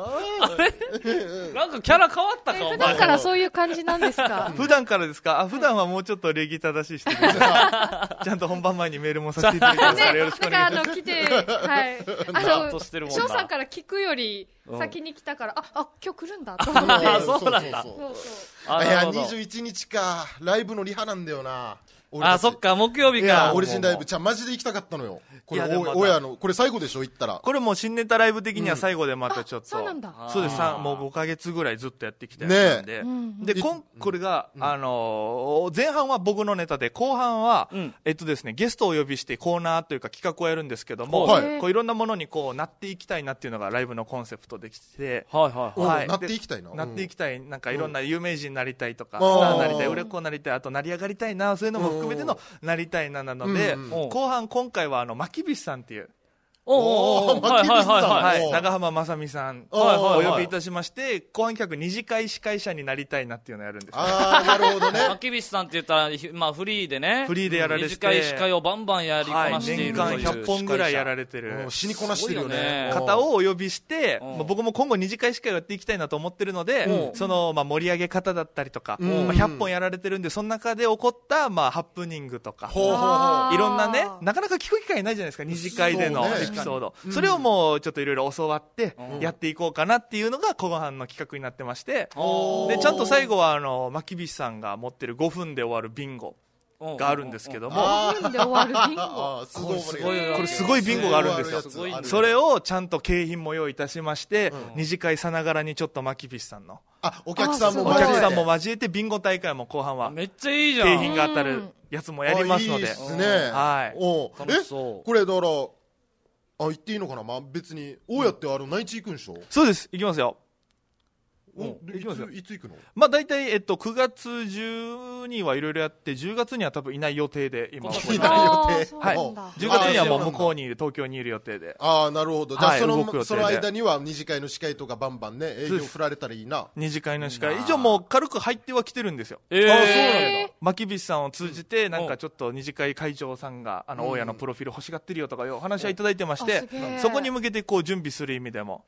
A: なんかキャラ変わったか。
C: 普段からそういう感じなんですか。
I: 普段からですか。あ、普段はもうちょっと礼儀正しい人ですちゃんと本番前にメールもさせていただきますから、よろしくお願いします。
C: なんかあの来て、はい、あの翔さんから聞くより先に来たから、あ、あ、今日来るんだと思って。
A: あ、そうなんだ。
B: いや、にじゅういちにちか、ライブのリハなんだよな。
A: あ、そっか、木曜日か。
B: オリジンライブ、じゃマジで行きたかったのよ。これ親のこれ最後でしょ、行ったら。
I: これもう新ネタライブ的には最後でまたちょっと、
C: そうなんだ。
I: そうです、もうごかげつぐらいずっとやってきたやつなんで、でこんこれがあの前半は僕のネタで、後半はえっとですね、ゲストをお呼びしてコーナーというか企画をやるんですけども、こういろんなものにこうなっていきたいなっていうのがライブのコンセプトできて、
B: はいはいはい、なっていきたいな、
I: なっていきたい、なんかいろんな有名人になりたいとか、スターになりたい、売れっ子になりたい、あと成り上がりたいな、そういうのも含めてのなりたいななので、後半今回はあのまきびしさんっていう
B: おお、
I: はいはいはいはい、長浜雅美さんお呼びいたしまして、後半企画二次会司会者になりたいなっていうのをやるんです。
B: ああ、なるほどね。
A: まきびしさんって言ったら、まあフリーでね、
I: フリーでやられてて、
A: 二次会司会をバンバンやりこなしているという、
I: 年間ひゃっぽんぐらいやられてる、
B: 死にこなしてるよね。
I: 方をお呼びして、僕も今後二次会司会をやっていきたいなと思ってるので、そのまあ盛り上げ方だったりとか、まあひゃっぽんやられてるんで、その中で起こったまあハプニングとか、いろんなね、なかなか聞く機会ないじゃないですか、二次会でのエピソード。それをもうちょっといろいろ教わってやっていこうかなっていうのが後半の企画になってまして、でちゃんと最後はあのまきびしさんが持ってるごふんで終わるビンゴがあるんですけども、
C: ごふんで終わるビンゴ、
I: これすごいビンゴがあるんですよ。それをちゃんと景品も用意いたしまして、二次会さながらにちょっとまきびしさんの
B: あお客さんも
I: お客さんも交えてビンゴ大会も後半は
A: めっちゃいいじゃん、
I: 景品が当たるやつもやりますので、
B: いいですね。
I: はい。
B: おえこれだからあ、行っていいのかな。まあ別に大家ってあの内地行くんでしょ。
I: そうです、行きますよ。
B: いついつ行くの。
I: まあ大体えっとくがつ中にはいろいろやって、じゅうがつには多分いない予定で今
B: いない予定、は
I: い、じゅうがつにはもう向こうにいる、東京にいる予定で。
B: ああ、なるほど。じゃあそのその間には二次会の司会とかバンバンね営業振られたらいいな。
I: 二次会の司会以上もう軽く入ってはきてるんですよ。
B: ええ、ああ、そうなんだ。
I: まきびしさんを通じてなんかちょっと二次会会長さんがあの大家のプロフィール欲しがってるよとかいうお話はいただいてまして、そこに向けてこう準備する意味でも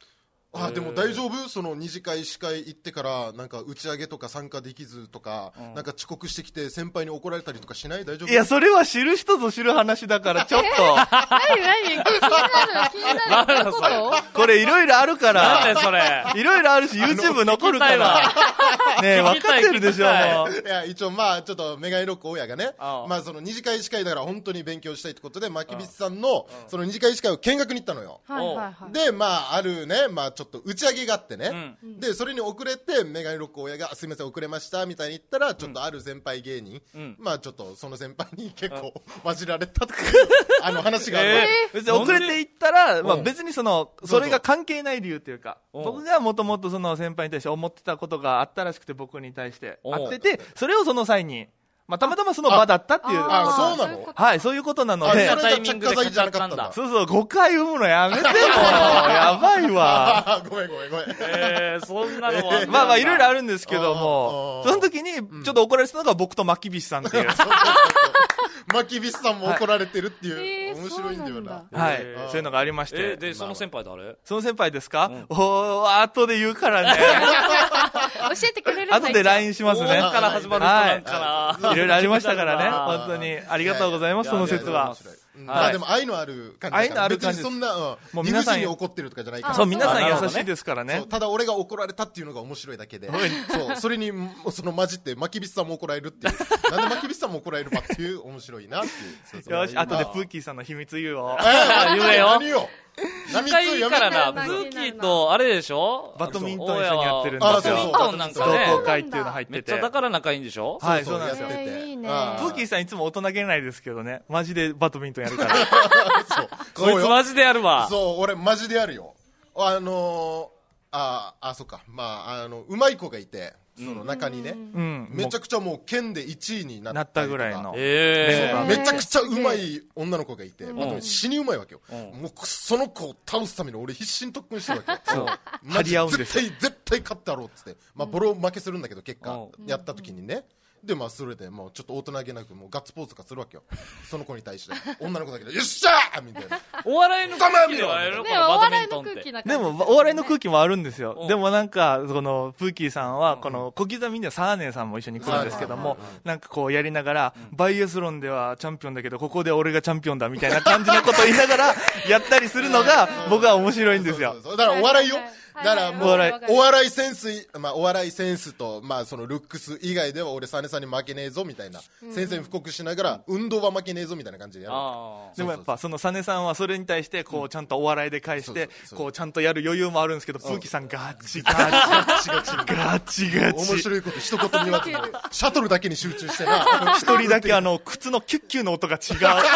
B: あでも大丈夫その二次会司会行ってからなんか打ち上げとか参加できずとか、うん、なんか遅刻してきて先輩に怒られたりとかしない？大丈夫？
I: いやそれは知る人ぞ知る話だからちょっと
C: 何何気になる気になること
I: これいろいろあるから
A: なんでそれ
I: いろいろあるし YouTube 残るからねえ分かってるでしょもう
B: いや一応まあちょっとメガネロック親がねまあその二次会司会だから本当に勉強したいってことでまきびしさんのその二次会司会を見学に行ったのよ、
C: はいはいはい、
B: でまああるねまあちょっと打ち上げがあってね、うん、でそれに遅れてメガネロック親がすみません遅れましたみたいに言ったらちょっとある先輩芸人、うん、まあちょっとその先輩に結構混じられたってあの話がある、
I: えー、別に遅れて行ったら、まあ、別にそのそれが関係ない理由っていうか僕がもともとその先輩に対して思ってたことがあったらしくて僕に対してあっててそれをその際にまあ、たまたまその場だったっていう。
B: あ、そうなの？
I: はい、そういうことなので。
B: それが着火剤じゃなかったんだ。
I: そうそう、誤解生むのやめてもう。やばいわ。
B: ごめんごめんごめん。
A: えー、そんなのは。
I: まあまあ、いろいろあるんですけども、その時に、ちょっと怒られてたのが僕とマキビシさんっていう。
B: マキビシさんも怒られてるっていう、面白いんだよな。
I: はい、そういうのがありまして。
A: で、その先輩誰？
I: その先輩ですか？おー、後で言うからね。
C: 教えてくれる？
I: 後で ライン しますね。
A: ここから始まる人なんかな。
I: いろいろありましたからね。本当にありがとうございます。その説は。
B: まあでも愛のある感じ。
I: 愛のある感じ。
B: そんなもう皆さんに怒ってるとかじゃないから。
I: そう皆さん優しいですからね。
B: ただ俺が怒られたっていうのが面白いだけで。そうそれにその混じってマキビスさんも怒られるっていう。なんでマキビスさんも怒られるかっていう面白いなっていう。
I: よし後でプーキーさんの秘密言うよ。
A: 言えよ。
B: 何よ。
A: 仲いいからな、プーキーとあれでしょ
I: バドミントン一緒にやってるんですよ。
A: バドミントンなんかね。
I: 同好会っていうの入ってて。
A: めっちゃだから仲いいんでしょ？
I: はい、そうなんですよ。プーキーさんいつも大人げないですけどね、マジでバドミントンやるから。
A: そう。こいつマジでやるわ。
B: そう、俺マジでやるよ。あの、あ、あ、そっか。まあ、あの、うまい子がいて。その中にね、うん、めちゃくちゃもう県でいちいになった
I: ぐらいの、
B: えー、めちゃくちゃうまい女の子がいて、うん、死にうまいわけよ、うん、もうその子を倒すために俺必死に特訓してるわけよ
I: 張り合うんですよ
B: 絶対絶対勝ってやろうっつって、まあ、ボロ負けするんだけど結果、うん、やった時にねでまあそれでもうちょっと大人げなくもうガッツポーズとかするわけよその子に対して女の子だけどよっしゃーみたいな
A: お笑いの空気ではやる
C: でもお笑いの空気な
I: でもお笑いの空気もあるんですよでもなんかこのプーキーさんはこの小刻みにはサーネーさんも一緒に来るんですけどもなんかこうやりながらバイアスロンではチャンピオンだけどここで俺がチャンピオンだみたいな感じのことを言いながらやったりするのが僕は面白いんですよ
B: だからお笑いよだからもうお笑いセンス、まあ、お笑いセンスと、まあ、そのルックス以外では俺サネさんに負けねえぞみたいな、うん、先生に布告しながら運動は負けねえぞみたいな感じでやる
I: でもやっぱそのサネさんはそれに対してこうちゃんとお笑いで返してこうちゃんとやる余裕もあるんですけどプーキさんガチガチガチガチガチ
B: 面白いこと一言も言わずにシャトルだけに集中してな
I: 一人だけあの靴のキュッキュの音が違う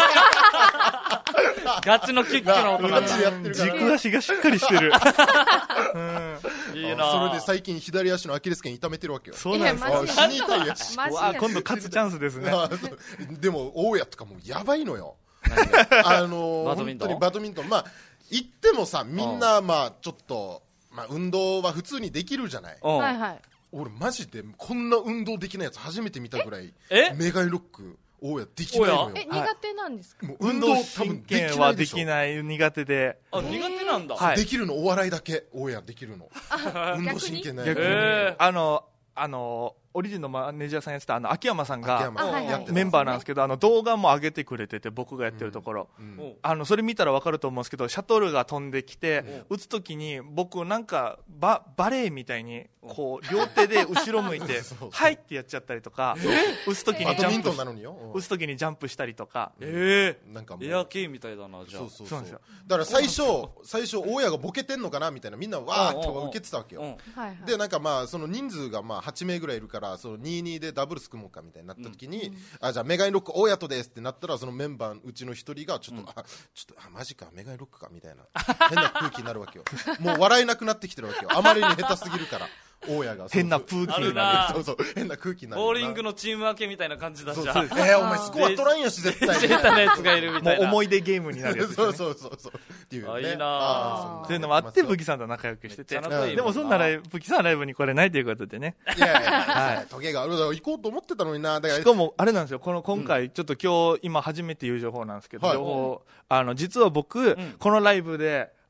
A: ガチのキュッキュの音が
I: 軸足がしっかりしてる
B: うんいいなそれで最近左足のアキレス腱痛めてるわけよ
I: そうなんです
B: 死に痛いやし
I: 今度勝つチャンスですね
B: でも大家とかもやばいのよあのー、本当にバドミントンまあ行ってもさみんなまあちょっと、まあ、運動は普通にできるじゃない
C: はいはい
B: 俺マジでこんな運動できないやつ初めて見たぐらいメガイロック大家できないのよ
C: え苦手なんですか、
I: はい、運動神経はできない苦手で
A: あ苦手なんだ、
B: はい、できるのお笑いだけ大家できるの運動神経ない
I: 逆にあのあのオリジンのマネージャーさんやってたあの秋山さんがメンバーなんですけどあの動画も上げてくれてて僕がやってるところ、うんうん、あのそれ見たら分かると思うんですけどシャトルが飛んできて、うん、打つ時に僕なんか バ, バレエみたいにこう両手で後ろ向いてはいってやっちゃったりとか打つ時にジャンプ打つ時にジャンプしたりとか
A: えー、なんかもうエア系みたいだなじゃあ
B: そうそうそうそうだから最初最初大家がボケてんのかなみたいなみんなわーって受けてたわけよ、うんうん、でなんかまあその人数がまあはちめいぐらいいるからそのにたいにでダブルス組もうかみたいになった時に、うん、あじゃあメガイロック大家とですってなったらそのメンバーうちの一人がちょっと、うん、あちょっとあマジかメガイロックかみたいな変な空気になるわけよもう笑えなくなってきてるわけよあまりに下手すぎるから大家が
I: 変な空気にな
B: るそうそう変な空気になる
A: ボーリングのチーム分けみたいな感じだじゃん
B: えー、お前スコア取らんやし絶対
A: 下手なやつがいるみたいな
I: もう思い出ゲームになるやつ、ね、
B: そうそうそうそうっていう、ね、
A: あいいな
I: そういうのもあってブキさんと仲良くしててでもそんならブキさんはライブに来れないということでね
B: いやいやいや、はい、トゲがあるだろ行こうと思ってたのになだから
I: しかもあれなんですよこの今回、うん、ちょっと今日今初めて言う情報なんですけど、はい、情報あの実は僕、うん、このライブで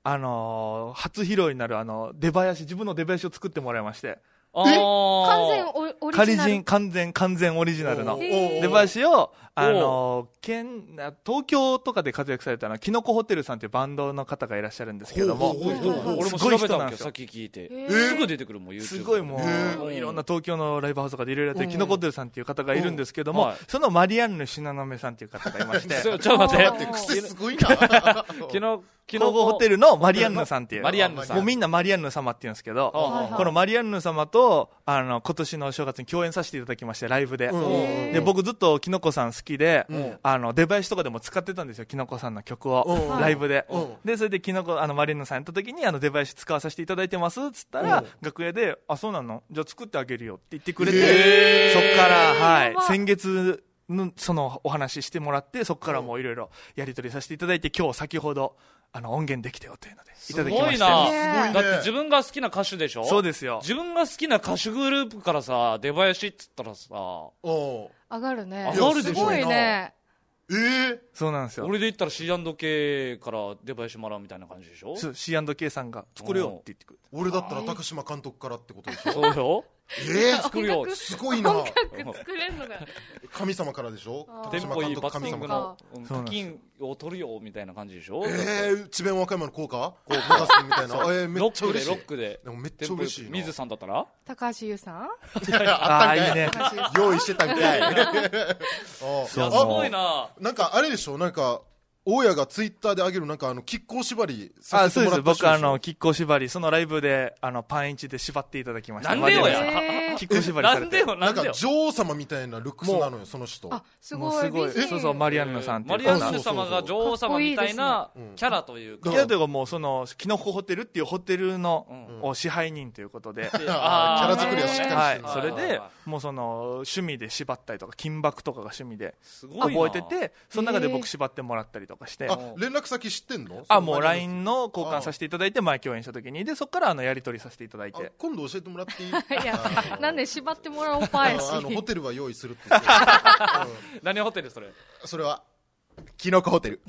I: あのー、初披露になるあの出囃子、自分の出囃子を作ってもらいまして、
C: え完全オリジナル、
I: 完全完全オリジナルの出囃子を、あの県東京とかで活躍されたのはキノコホテルさんというバンドの方がいらっしゃるんですけども、
A: 俺も調べたんですよ、さっき聞いてすぐ出てくるもん、
I: すごいもういろんな東京のライブハウスとかでいろいろやってるキノコホテルさんっていう方がいるんですけども、そのマリアンヌ東雲さんっていう方がいまして
A: ちょっと待って
B: 癖すごいな
A: キノ
I: キノコホテルのマリアンヌさんっていう、
A: マリアンヌさん、
I: もうみんなマリアンヌ様って言うんですけど、このマリアンヌ様とあの今年の正月に共演させていただきまして、ライブで、で僕ずっとキノコさん好きで、あの出囃子とかでも使ってたんですよ、キノコさんの曲をライブで。でそれでキノコあのマリアンヌさんやった時にあの出囃子使わさせていただいてますっつったら、楽屋であそうなの、じゃあ作ってあげるよって言ってくれて、そっからはい先月のそのお話ししてもらって、そこからもういろいろやり取りさせていただいて、今日先ほどあの音源できたよというのでいただきました。
A: すごいな、だって自分が好きな歌手でしょ。
I: そうですよ、
A: 自分が好きな歌手グループからさ出囃子っつったらさ
C: 上がるね、
A: 上がるでしょ。
C: すごいね。
B: えー、
I: そうなんですよ。
A: 俺で言ったら シーアンドケー から出囃子もらうみたいな感じでしょ。
I: シーアンドケー さんが作るよって言ってくる。
B: 俺だったら高島監督からってことでしょ。
A: そうよ、
B: えー、
A: 作るよ、
B: すごいな。
C: 音楽作れんのが
B: 神様からでしょ。
A: テンポいいバッティングの
I: そう
A: 金を取るよみたいな感じでしょ。
B: えー、智弁和歌山の効果こう持たせてみたいな。えー、めっちゃ嬉しい。
A: ロックでロックで
B: でもめっちゃ嬉しいな。
A: 水さんだったら
C: 高橋優さん
B: あったんかい。
I: いいね、
B: 用意してたんかい。
A: あすごいな。
B: なんかあれでしょ、なんか大家がツイッターで上げるなんかあの亀甲縛りさ
I: あそうです、
B: せてもらった
I: 僕あの亀甲縛りそのライブであのパンイチで縛っていただきました。
A: なんでよや、
I: 亀甲縛りされて、
A: なんでよ
B: なか
A: なんんでよ。
B: 女王様みたいなルックスなのよ、その人。
C: あす
I: もう
C: ごい
I: すごい、
C: 美人
I: そうそう、マリアンヌさんっていう
A: マリアンヌ様が女王様みたいなキャラというか、
I: いやでももうそのキノコホテルっていうホテルの、うん、支配人ということで、
B: あキャラ作りはしっかりしてる、
I: はい、それでもうその趣味で縛ったりとか金箔とかが趣味で覚えてて、その中で僕縛ってもらったりとかして、
B: あ連絡先知ってんの？
I: あもう ライン の交換させていただいて、前共演した時にでそこからあのやり取りさせていただいて、
B: 今度教えてもらっていい？
C: いやなんで縛ってもらおうパーやし
B: あのホテルは用意するって言って、うん、
A: 何ホテルそれ？
B: それはキノコホテル。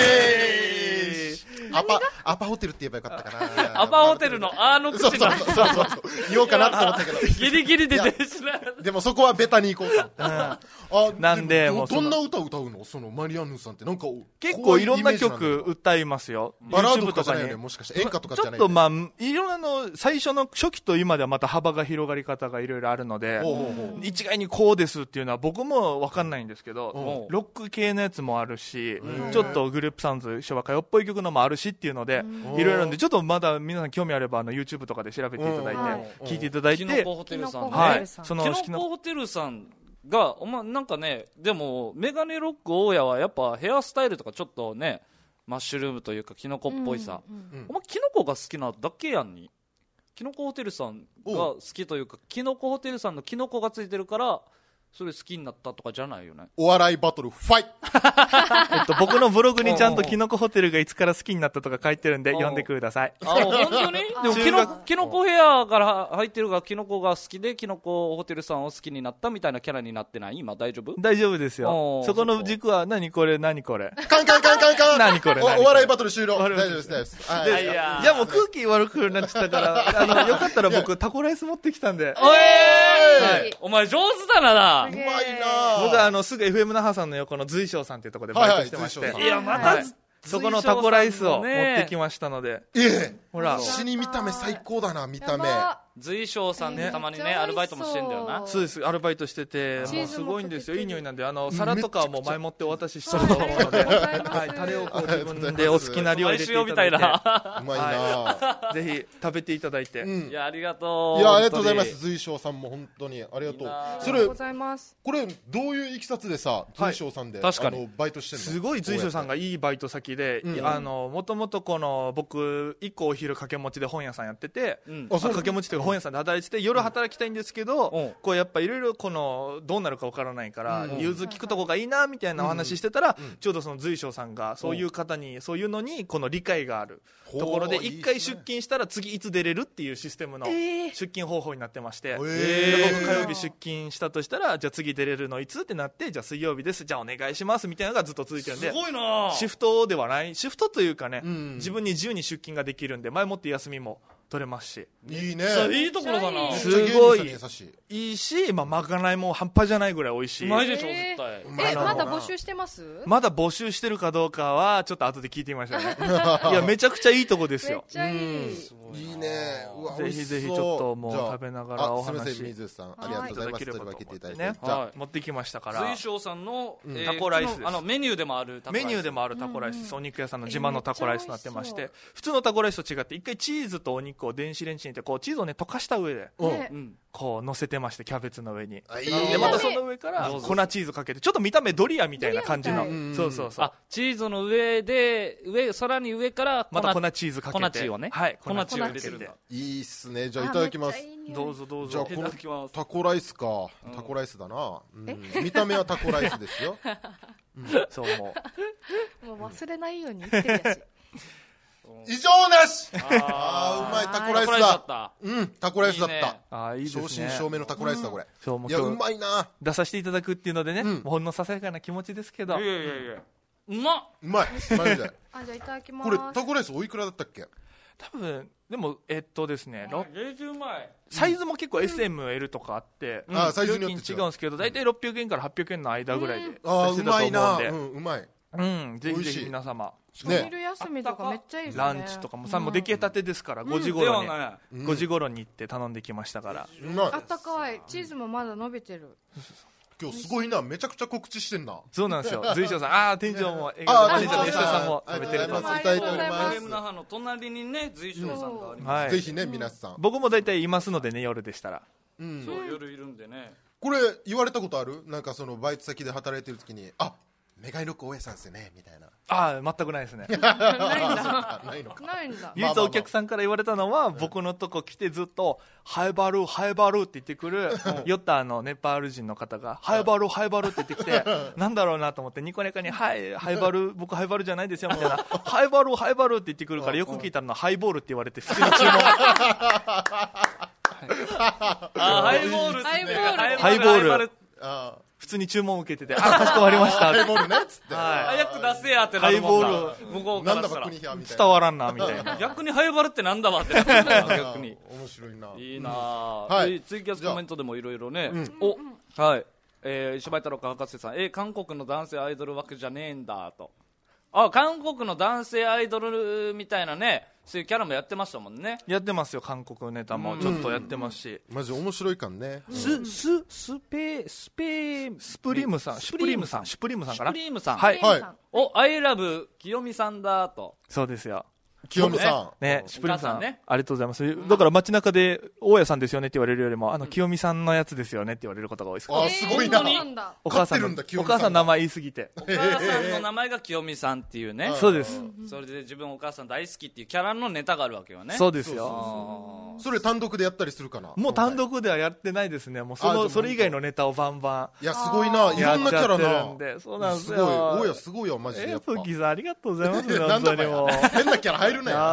B: アパアパホテルって言えばよかったかな。
A: アパホテルのあの口の
B: そうそうそうそう言おうかなと思ったけど
A: ギリギリで出てしまう。
B: でもそこはベタに行こうか、うん、あ
I: なんで
B: ど
I: もうその
B: どんな歌歌うの？そのマリアンヌさんってなんか
I: 結構いろんな曲歌いますよ。
B: バラード
I: YouTube
B: とかじゃないよね、
I: に
B: もしかして演歌とかじゃない、
I: ちょっとまあいろんなの最初の初期と今ではまた幅が広がり方がいろいろあるので、
B: ほうほうほう
I: 一概にこうですっていうのは僕も分かんないんですけど、ロック系のやつもあるし、ちょっとグループサウンズ昭和歌謡っぽい曲のもあるしっていうので、いろいろなんでちょっとまだ皆さん興味あればあの YouTube とかで調べていただいて、聞いていただいて、
A: キノコホテルさん、
I: はい、
A: そのキノコホテルさんがおまなんかね、でもメガネロック大家はやっぱヘアスタイルとかちょっとねマッシュルームというかキノコっぽいさ、うんうんうん、お前キノコが好きなだけやんに。キノコホテルさんが好きというかキノコホテルさんのキノコがついてるからそれ好きになったとかじゃないよね。
B: お笑いバトルファイ
I: えっと僕のブログにちゃんとキノコホテルがいつから好きになったとか書いてるんで読んでください。
A: あ本当に？でもキノキノコヘアから入ってるがキノコが好きでキノコホテルさんを好きになったみたいなキャラになってない？今大丈夫？
I: 大丈夫ですよ。そこの軸は何これ何これ
B: カンカンカンカンカン
I: 何これ
B: おお笑いバトル終了。大丈夫です大丈夫です。
I: はい、いやいやもう空気悪くなっちゃったからあのよかったら僕タコライス持ってきたんで。
A: おえー、お前上手だな。
B: うまいな。
I: 僕はあのすぐ エフエム 那覇さんの横の随翔さんっていうところでバイトしてまして、
B: はいはい、
A: いやまた、はい、
I: そこのタコライスを持ってきましたので、
B: ええ
I: ほら
B: 死に見た目最高だな。見た目
A: 随翔さんってたまにねアルバイトもしてんだよな。
I: そうですアルバイトしててもうすごいんですよ。いい匂いなんであの皿とかはもう前もってお渡ししてると思うので、はい、タレをこう自分でお好きな量入れていただいて、
B: うまいな、
I: はい、ぜひ食べていただいて、
A: うん、いやありがとう。
B: いやありがとうございます。随翔さんも本当にありがとう。それこれどういういきさつでさ随翔さんで、はい、確かにあのバイトしてんの？
I: すごい随翔さんがいいバイト先で、うん、あのもともとこの僕一個お昼掛け持ちで本屋さんやってて、うん、掛け持ちっていうかか本屋さんで働いてて、夜働きたいんですけど、うん、こうやっぱいろいろこのどうなるかわからないから、うん、融通聞くとこがいいなみたいなお話してたら、うん、ちょうどその随翔さんがそういう方に、うん、そういうのにこの理解があるところで一回出勤したら次いつ出れるっていうシステムの出勤方法になってまして、えー、僕火曜日出勤したとしたら、じゃあ次出れるのいつってなって、じゃあ水曜日です、じゃあお願いしますみたいなのがずっと続いてるんで、
A: すごいな。
I: シフトではない、シフトというかね、うん、自分に自由に出勤ができるんで、前もって休みも取れますし、
B: いいね、
A: いいところだな。
I: すごいいいし、まあ、まかないも半端じゃないぐらい美味しい。
A: うまいでしょ絶対。
C: え、まだ募集してます？
I: まだ募集してるかどうかはちょっと後で聞いてみましょうね。いやめちゃくちゃいいとこですよ。
C: めっちゃいい、うん、
B: いいね。うわ、
I: ぜひぜひちょっともう食べながらお話。
B: すみません、水さんありがとうございます。取り分けていただいて、
I: ね、じゃあ持ってきましたから。
A: 随翔さんの、
I: うんえー、タコライスです。
A: あのメニューでもあるタコライス。
I: メニューでもあるタコライスです。お肉屋さんの自慢のタコライスになってまして、普通のタコライスと違って一回チーズとお肉を電子レンジに入れて、こうチーズをね溶かした上で、うん、こう乗せてまして、キャベツの上に、でまたその上から粉チーズかけて、ちょっと見た目ドリアみたいな感じの、そうそうそう、
A: あチーズの上で上さらに上から
I: また粉チーズかけて、
A: 粉チーをね、
I: はい
A: 粉チーを入れてるんだ。
B: いいっすね。じゃあいただきます。
I: どうぞどうぞ。
B: じゃあこのタコライスか、タコライスだな、うん、見た目はタコライスですよ。
I: うん、そうも
C: うもう忘れないように言ってるやし。
B: 異常なし。ああ、うまいタコライスだ。うん、タコライスだった。
I: ああ、いいですね。
B: 正真正銘のタコライスだこれ。
I: そう、
B: いやうまいな。
I: 出させていただくっていうのでね、ほんのささやかな気持ちですけど。
A: いやいやいや。うまっ。
B: うまい。マジで。
C: あ、じゃあいただきます。
B: これタコライスおいくらだったっけ？
I: 多分でもえっとですね、
A: うまい。
I: サイズも結構 エスエムエル とかあって、
B: ああサイズによって
I: 違うんですけど、大体ろっぴゃくえんからはっぴゃくえんの間ぐらいで。
B: ああうまいな。うんうまい。
I: うん、ぜひぜひ皆様。
C: お昼休みとかめっちゃいいですね。
I: ランチとかもさ、もう出来たてですから、ごじ頃にごじ頃に行って頼んできましたから。
C: あったかい。チーズもまだ伸びてる。
B: 今日すごいな、めちゃくちゃ告知してんな。
I: そうなんですよ。随翔さん、ああ店長も笑顔で、店長の吉田さんも食べてると。
B: いただいております。
A: フレーム那覇の隣にね、随翔さんがあり
B: ます。ぜひね皆さん。
I: 僕も大体いますのでね、夜でしたら。
A: そう夜いるんでね。
B: これ言われたことある？なんかそのバイト先で働いてる時に、あ、メガイロック大家さんですよねみたいな。
I: ああ全くないですね。
C: ないんだ。ないのか。ないんだ。
I: 唯一お客さんから言われたのは、僕のとこ来てずっとハイバルハイバルって言ってくる酔ったあのネパール人の方がハイバルハイバルって言ってきて、なんだろうなと思ってニコニコに、はいハイバル僕ハイバルじゃないですよみたいな、ハイバルハイバルって言ってくるから、よく聞いたのはハイボールって言われて普通に注文。
A: ハイボール。
I: ハイボール。普通に注文を受けてて、あ、かしこまりました。
B: ハイボールねっつって。
A: 早く出せやってなるもんな。
I: ハイボー
A: ル向こうからしたら
I: 伝わらんなみたいな。
A: 逆にハイボールってなんだわってなる。逆に。
B: 面白いな。
A: いいな。はい。ツイキャスコメントでもいろいろね。お、はい。えー、石橋太郎博士さん、えー、韓国の男性アイドル枠じゃねえんだと。あ、韓国の男性アイドルみたいなね、そういうキャラもやってましたもんね。
I: やってますよ、韓国ネタもちょっとやってますし。
B: マジ面白いかんね。
I: スススペスペスプリムさん、シュプリムさん、シュプリムさんかな。
A: シュプリムさん。
I: はい。
A: お、アイラブ清美さんだと。
I: そうですよ。
B: 清美さ
I: んね、シュプリムさんね、ありがとうございます。だから街中で大家さんですよねって言われるよりも、あの清美さんのやつですよねって言われることが多いですから。
B: あ、すごいな。
I: お母さんのお母さん名前言いすぎて、
A: お母さんの名前が清美さんっていうね。
I: そうです。
A: それで自分お母さん大好きっていうキャラのネタがあるわけよね。
I: そうですよ。
B: それ単独でやったりするかな。
I: もう単独ではやってないですね。もうそのそれ以外のネタをバンバン。
B: いやすごいな、いろんなキャラな。
I: そうなんですよ。
B: すごい、大家すごいよマジで。
I: え、プッキーさんありがとうございます。
B: なんだよ。変なキャラ入るなよ。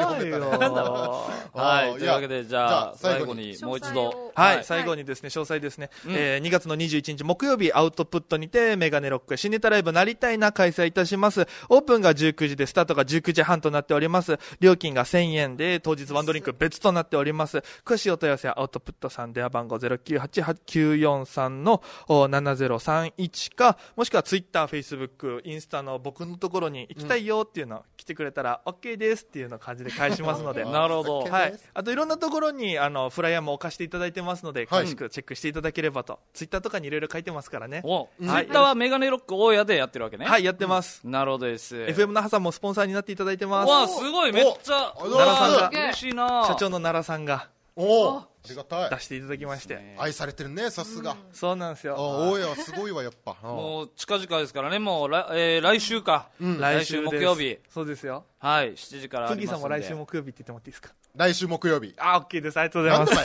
A: はい、というわけでじゃあ最後にもう一度、
I: はい最後にですね詳細ですね、えー、にがつのにじゅういちにち木曜日アウトプットにてメガネロック新ネタライブなりたいな開催いたします。オープンがじゅうくじでスタートがじゅうくじはんとなっております。料金がせんえんで当日ワンドリンク別となっております。詳しいお問い合わせはアウトプットさん電話番号 ゼロきゅうはちきゅうよんさん のななゼロさんいちか、もしくはツイッター、フェイスブック、インスタの僕のところに行きたいよっていうのを来てくれたら OK ですっていうの感じで返しますので
A: なるほど、
I: はい、あといろんなところにあのフライヤーも置かせていただいてますので、詳しくチェックしていただければと。ツイッターとかにいろいろ書いてますからね。
A: お、ツイッターはメガネロック大家でやってるわけね。
I: はい、やってます。
A: なるほどです。
I: エフエム 那覇さんもスポンサーになっていただいてます。
A: わあすごい、めっちゃ
I: 奈良さんが
A: 嬉しいな。
I: 社長の奈良さんが
B: おりがたい
I: 出していただきまして、
B: 愛されてるね、さすが。
I: そうなんですよ。
B: 大家はすごいわ、やっぱ。
A: もう近々ですからね、もう来、えー、来週か、うん、来週木曜日。
I: そうですよ。
A: はい、しちじからありますので。
I: プギさんも来週木曜日って言ってもらっていいですか。
B: 来週木曜日。
I: あ、オッケーです。ありがとうございます。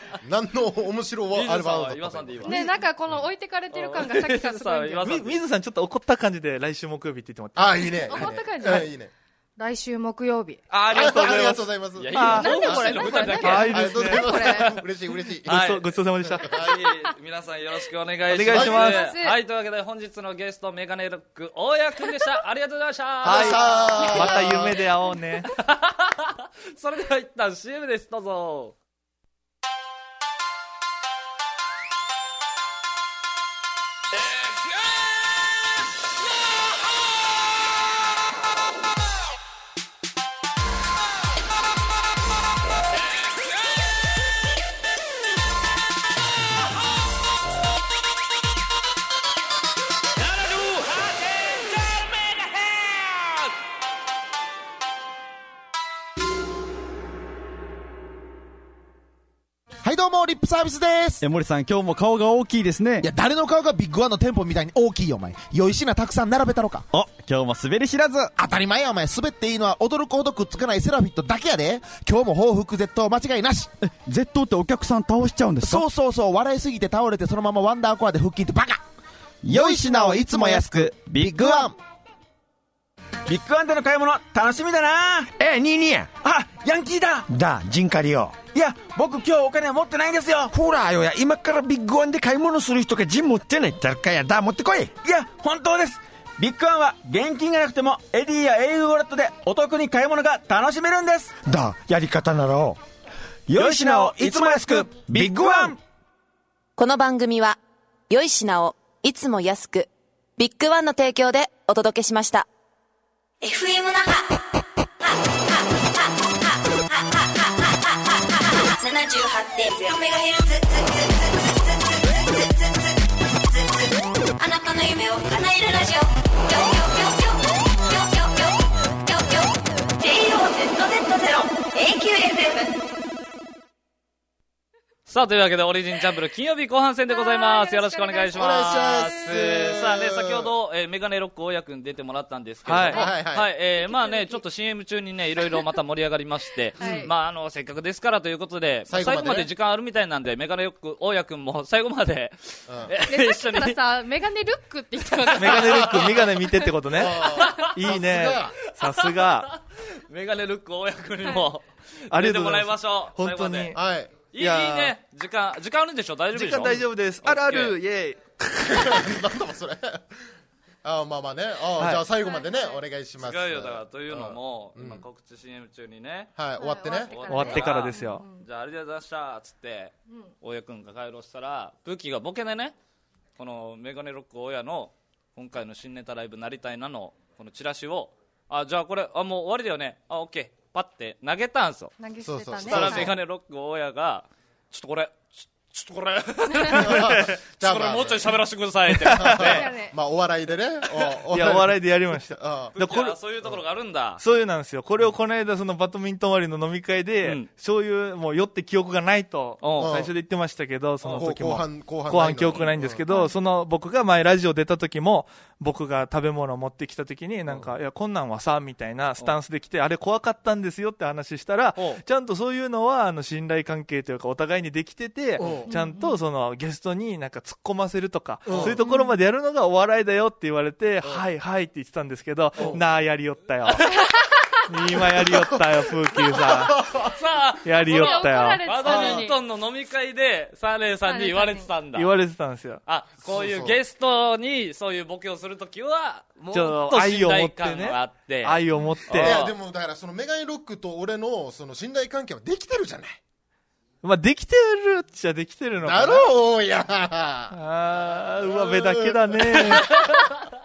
B: 何の面白はあれば
A: 岩さんでいいわ
C: ね、なんかこの置いてかれてる感がさっきからすごいんで。
I: 水さんちょっと怒った感じで来週木曜日って言っても
B: らっていいですか。
C: あ、いいね。怒った感じ。
B: はい、いいね。
C: 来週木曜日。
A: ありがとうご
B: ざいます。
A: いや、いいなん
C: でこれ、なんでこれ、
B: ありがとうございます。嬉しい、嬉しい。
I: ごちそうさまでした。
A: はい、皆さんよろしくお願いします。
I: お願いします。
A: はい、というわけで本日のゲスト、メガネロック大家くんでした。ありがとうございました。
I: はい。また夢で会おうね。
A: それでは一旦 シーエム です。どうぞ。
E: はい、どうもリップサービスです。
F: え、森さん、今日も顔が大きいですね。
E: いや、誰の顔がビッグワンの店舗みたいに大きいよ、お前。良い品たくさん並べたろか。
F: お、今日も滑り知らず。
E: 当たり前や、お前。滑っていいのは驚くほどくっつかないセラフィットだけやで。今日も報復絶倒間違いなし。
F: え、絶倒ってお客さん倒しちゃうんですか？
E: そうそうそう、笑いすぎて倒れてそのままワンダーコアで腹筋ってバカ。
F: 良い品をいつも安く、ビッグワン。
G: ビッグワンでの買い物楽しみだな。
J: え、ニーニーや。
G: あ、ヤンキーだ。
J: だ、ジンカリよ。
G: いや、僕今日お金持ってないんですよ。
J: ほらよや、今からビッグワンで買い物する人がジン持ってない誰かや。だ、持ってこい。
G: いや、本当です。ビッグワンは現金がなくてもエディや エーユー ウォレットでお得に買い物が楽しめるんです。
J: だ、やり方ならを。良い品をいつも安く、ビッグワン。
D: この番組は良い品をいつも安く、ビッグワンの提供でお届けしました。
H: エフエム 那覇 ななじゅうはちてんゼロメガヘルツ、あなたの夢を叶えるラジオ。ジェイオーゼットゼットゼロ エーキューエフエム。
A: さあ、というわけでオリジンチャンプル金曜日後半戦でございます。よろしくお願いします。さあね、先ほど、えー、メガネロック大家くん出てもらったんですけれども、はい、はい、えー、まあね、ちょっと シーエム 中にね、いろいろまた盛り上がりまして、はい、まああの、せっかくですからということで、最後まで、ね、最後まで時間あるみたいなんで、メガネロック大家くんも最後まで、
C: うん、えー、さっきからさ、メガネルックって言ってます。
I: メガネルック、メガネ見てってことね。いいね。さすが。
A: メガネルック大家くんにも、出てもらいましょう。
I: 本当に。
B: はい。
A: いいね。時間、時間あるんでしょ？大丈夫でしょ？
I: 時間大丈夫です。あるある、イェーイ。
B: なんだもそれ。あ、まあまあね。あ、じゃあ最後までね、お願いします。
A: 違うよ、だからというのも、今告知 シーエム 中にね。
B: はい、終わってね。
I: 終わってからですよ。
A: じゃあありがとうございましたつって、大家くんが帰ろうしたら、プーキーがボケでね、このメガネロック大家の今回の新ネタライブなりたいなのこのチラシを、あ、じゃあこれ、あ、もう終わりだよね。あ、オッケー。パッて投げたんすよ。
C: 投げ捨てたね。
A: そしたらメガネロック大家が、ちょっとこれ、ちょっとこれ、ちょっとこれもうちょい喋らせてくださいってなって。
B: まあお笑いでね。
I: いや、お笑いでやりました。
A: そういうところがあるんだ。
I: そういうなんですよ。これをこの間そのバドミントン割りの飲み会で、そういうもう酔って記憶がないと最初で言ってましたけど、その時も。後半記憶ないんですけど、その僕が前ラジオ出た時も、僕が食べ物を持ってきた時になんか、いや、こんなんはさ、みたいなスタンスで来て、あれ怖かったんですよって話したら、ちゃんとそういうのは、あの、信頼関係というかお互いにできてて、ちゃんとそのゲストになんか突っ込ませるとか、そういうところまでやるのがお笑いだよって言われて、はいはいって言ってたんですけど、なあ、やりよったよ。今やりよったよ、プーキーさん。さあ、やりよったよ。
A: バドミントンの飲み会で、サーレーさんに言われてたんだ。
I: 言われてたんですよ。
A: あ、こういうゲストにそういうボケをするときは、もっと信頼感があって。
I: 愛を持って。い
B: や、でもだからそのメガネロックと俺のその信頼関係はできてるじゃない。
I: まあ、できてるっちゃできてるのかな。
B: だろうや。
I: あー、上辺だけだね。
B: い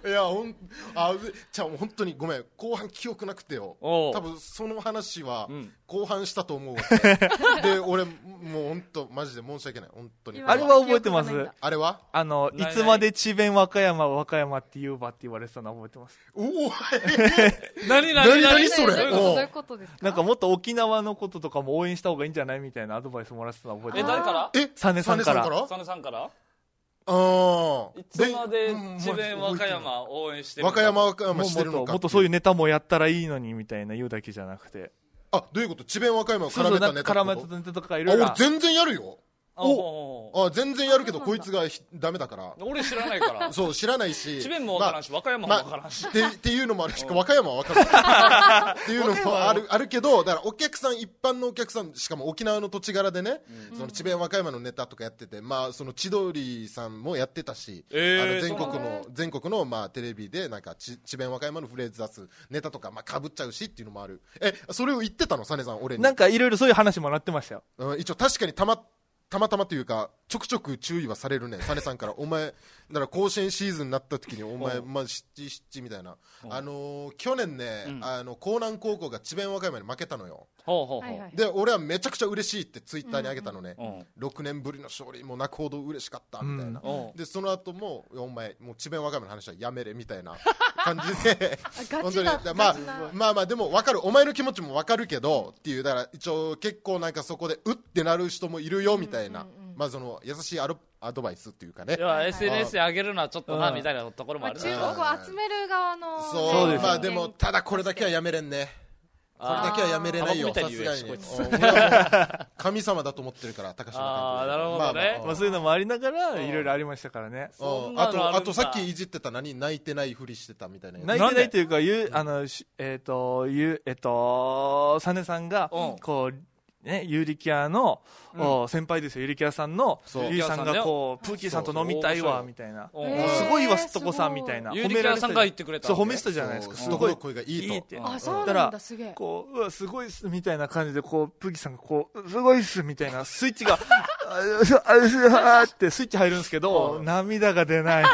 B: いやほんあじゃあ本当にごめん後半記憶なくてよ多分その話は後半したと思うわけで俺もう本当マジで申し訳ない本当に
I: あれは覚えてます。
B: あれは
I: あのいつまで智弁和歌山和歌山って言うばって言われてたの覚えてます。
B: おお
A: 何何
B: 何何それ
C: どういうことですか。
I: なんかもっと沖縄のこととかも応援した方がいいんじゃないみたいなアドバイスもらってたの覚えて
A: え誰から
B: え
I: サネさんから
A: サネさんから
B: ああ
A: いつまで智弁和歌山応援してる
B: 和歌山和歌山してるのか
I: もっとそういうネタもやったらいいのにみたいな言うだけじゃなくて
B: あどういうこと智弁和歌山を絡めたネタ
I: 絡めたネタとかいろいろ
B: 俺全然やるよおあ全然やるけどこいつがダメだから
A: 俺知らないから
B: そう知らないし
A: 智弁もわからんし、まあ、和歌山もわからんし、
B: まあ、ってっていうのもあるし、和歌山はわかるっていうのもあるあるけどだからお客さん一般のお客さんしかも沖縄の土地柄でね、うん、その智弁和歌山のネタとかやっててまあその千鳥さんもやってたし、えー、あの全国の全国のまあテレビでなんか智弁和歌山のフレーズ出すネタとかまあかぶっちゃうしっていうのもあるえそれを言ってたのサネさん俺に
I: なんかいろいろそういう話もなってましたよ、
B: うん、一応確かにたまたまたまというかちょくちょく注意はされるねサネさんからお前だから甲子園シーズンになった時にお前まあ七七みたいなあのー、去年ね、うん、あの江南高校が智弁和歌山に負けたのよほうほうほうで俺はめちゃくちゃ嬉しいってツイッターに上げたのね、うんうん、ろくねんぶりの勝利も泣くほど嬉しかったみたいな、うん、でその後もお前もう智弁和歌山の話はやめれみたいな感じで本当にまあまあまあでも分かるお前の気持ちも分かるけどっていうだから一応結構なんかそこでうってなる人もいるよみたいな、うんうんうん、まあその優しいアドアドバイスっていうかね
A: いや エスエヌエス で上げるのはちょっとなみたいなところもある、
C: まあ、中国を集める側の
B: そうそうですまあでもただこれだけはやめれんねこれだけはやめれないよさすがに神様だと思ってるから高島
A: ああなるほどね、まあまあ
I: まあ、そういうのもありながらいろいろありましたからね
B: あとあとさっきいじってた何泣いてないふりしてたみたいな
I: 泣いてないというかゆあのえっ、ー、とゆえっ、ー、とサネさんがこうね、ユーリキャの、うん、先輩ですよユーリキャさんのユーさんがこうプーキーさんと飲みたいわみたいなすごいわすっとこさんみたいな
A: ユーリキャさんが言ってくれた
I: そう褒めてたじゃないですか
B: すごい声がいいといい
C: ってあそうなんだすげえ
I: こううわすごいっすみたいな感じでこうプーキーさんがこうすごいっすみたいなスイッチがあってスイッチ入るんですけど涙が出ない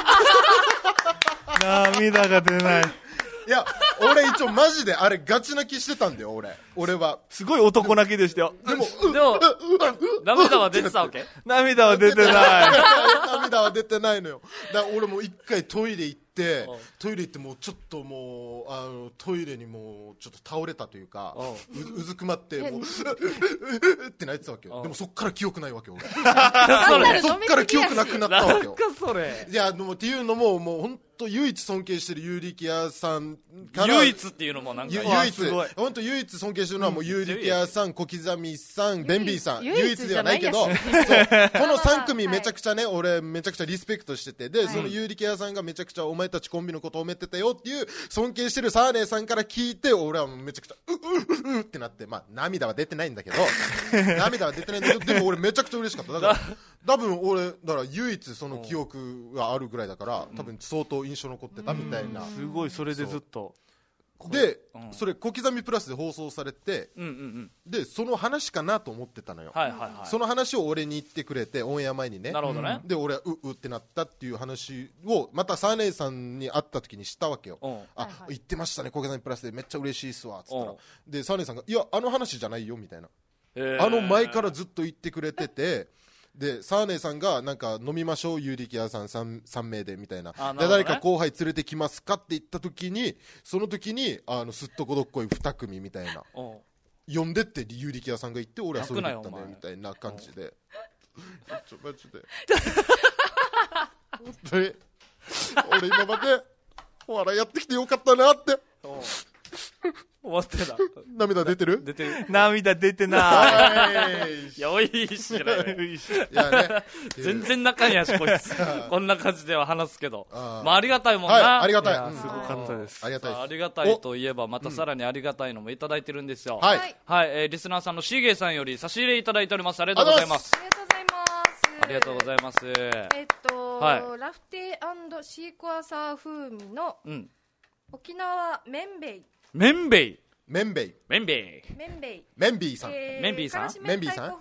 I: 涙が出ない
B: いや俺一応マジであれガチ泣きしてたんだよ俺俺は
I: すごい男泣きでしたよ
B: でも
A: でも涙は出てたわけ
I: 涙は出てない
B: 涙は出てないのよだから俺も一回トイレ行ってトイレ行ってもうちょっともうあのトイレにもうちょっと倒れたというか う, うずくまってもうって泣いてたわけよでもそっから記憶ないわけよ俺そっから記憶なくなったわけよ
A: なんかそれ
B: いやでもっていうのももう本当唯一尊敬してるユーリキアさんから
A: 唯一っていうのもなんか
B: 唯一本当唯一尊敬してるのはもうユーリキアさん小刻みさんベンビーさん唯一ではないけどそうこのさん組めちゃくちゃね俺めちゃくちゃリスペクトしててでそのユーリキアさんがめちゃくちゃお前たちコンビのことを褒めてたよっていう尊敬してるサーネーさんから聞いて俺はめちゃくちゃううううってなってまあ涙は出てないんだけど涙は出てないんだけどでも俺めちゃくちゃ嬉しかっただから多分俺だから唯一その記憶があるぐらいだから多分相当印象残ってたみたいな
I: すごいそれでずっと
B: で、うん、それ小刻みプラスで放送されて、うんうんうん、でその話かなと思ってたのよ、はいはいはい、その話を俺に言ってくれてオンエア前にね
A: なるほどね
B: で俺はううってなったっていう話をまたサーネーさんに会った時に知ったわけよ、うん、あ、はいはい、言ってましたね小刻みプラスでめっちゃ嬉しいっすわっつったらでサーネーさんがいやあの話じゃないよみたいな、えー、あの前からずっと言ってくれててでサーネーさんがなんか飲みましょうユーリキアさん 3, 3名でみたいな、ね、で誰か後輩連れてきますかって言った時にその時にあのすっとこどっこいに組みたいな呼んでってユーリキアさんが言って俺はそれだったねみたいな感じでちょマジで本当に俺今までお笑いやってきてよかったなって
A: 終わってた
B: 涙出てる
I: 出てる涙出てない
A: いやおいしらね
B: いやね
A: 全然仲いいやしこいつこんな感じでは話すけどあまあありがたいもんな、はい、
B: ありがたい、
I: うん、すごかったです
B: ありがたいです
A: ありがたいといえばまたさらにありがたいのもいただいてるんですよ
B: はい、
A: はいえー、リスナーさんのしげさんより差し入れいただいておりますありがとうございます
C: ありがとうございます
A: ありがとうございます
C: えっと、はい、ラフテー&シークワーサー風味の、うん、沖縄麺べい
A: 麺べい
B: 麺べい
A: 麺べい
C: 麺べい
B: 麺ビーさん
A: 麺ビーさん
B: 麺ビーさん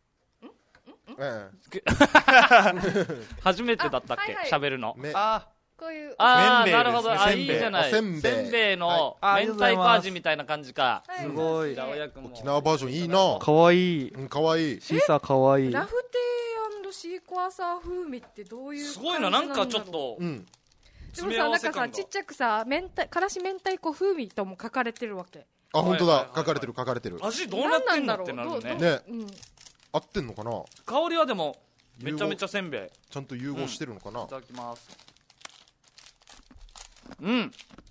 A: 初めてだったっけ喋るの
I: あ
C: こういう
A: ああなるほど、あいいじゃない、
B: せんべい
A: せんべいの明太子味みたいな感じか。
I: すごい。
A: じゃあ親くんも
B: 沖縄バージョンいいな。
I: かわいい。
B: うん、かわいい。
I: シーサーかわいい。
C: ラフテー&シークワーサー風味ってどういう感じ
A: すごいな、なんかちょっと、
B: うん、
C: でもさ、なんかさ、ちっちゃくさ、明太からし明太子風味とも書かれてるわけ。
B: あ、本当だ、書かれてる書かれてる。
A: 味どうなってんのってなるね。
B: ね、うん、合ってんのかな。
A: 香りはでもめちゃめちゃせんべい
B: ちゃんと融合してるのかな。
A: うん、いただきます。うん。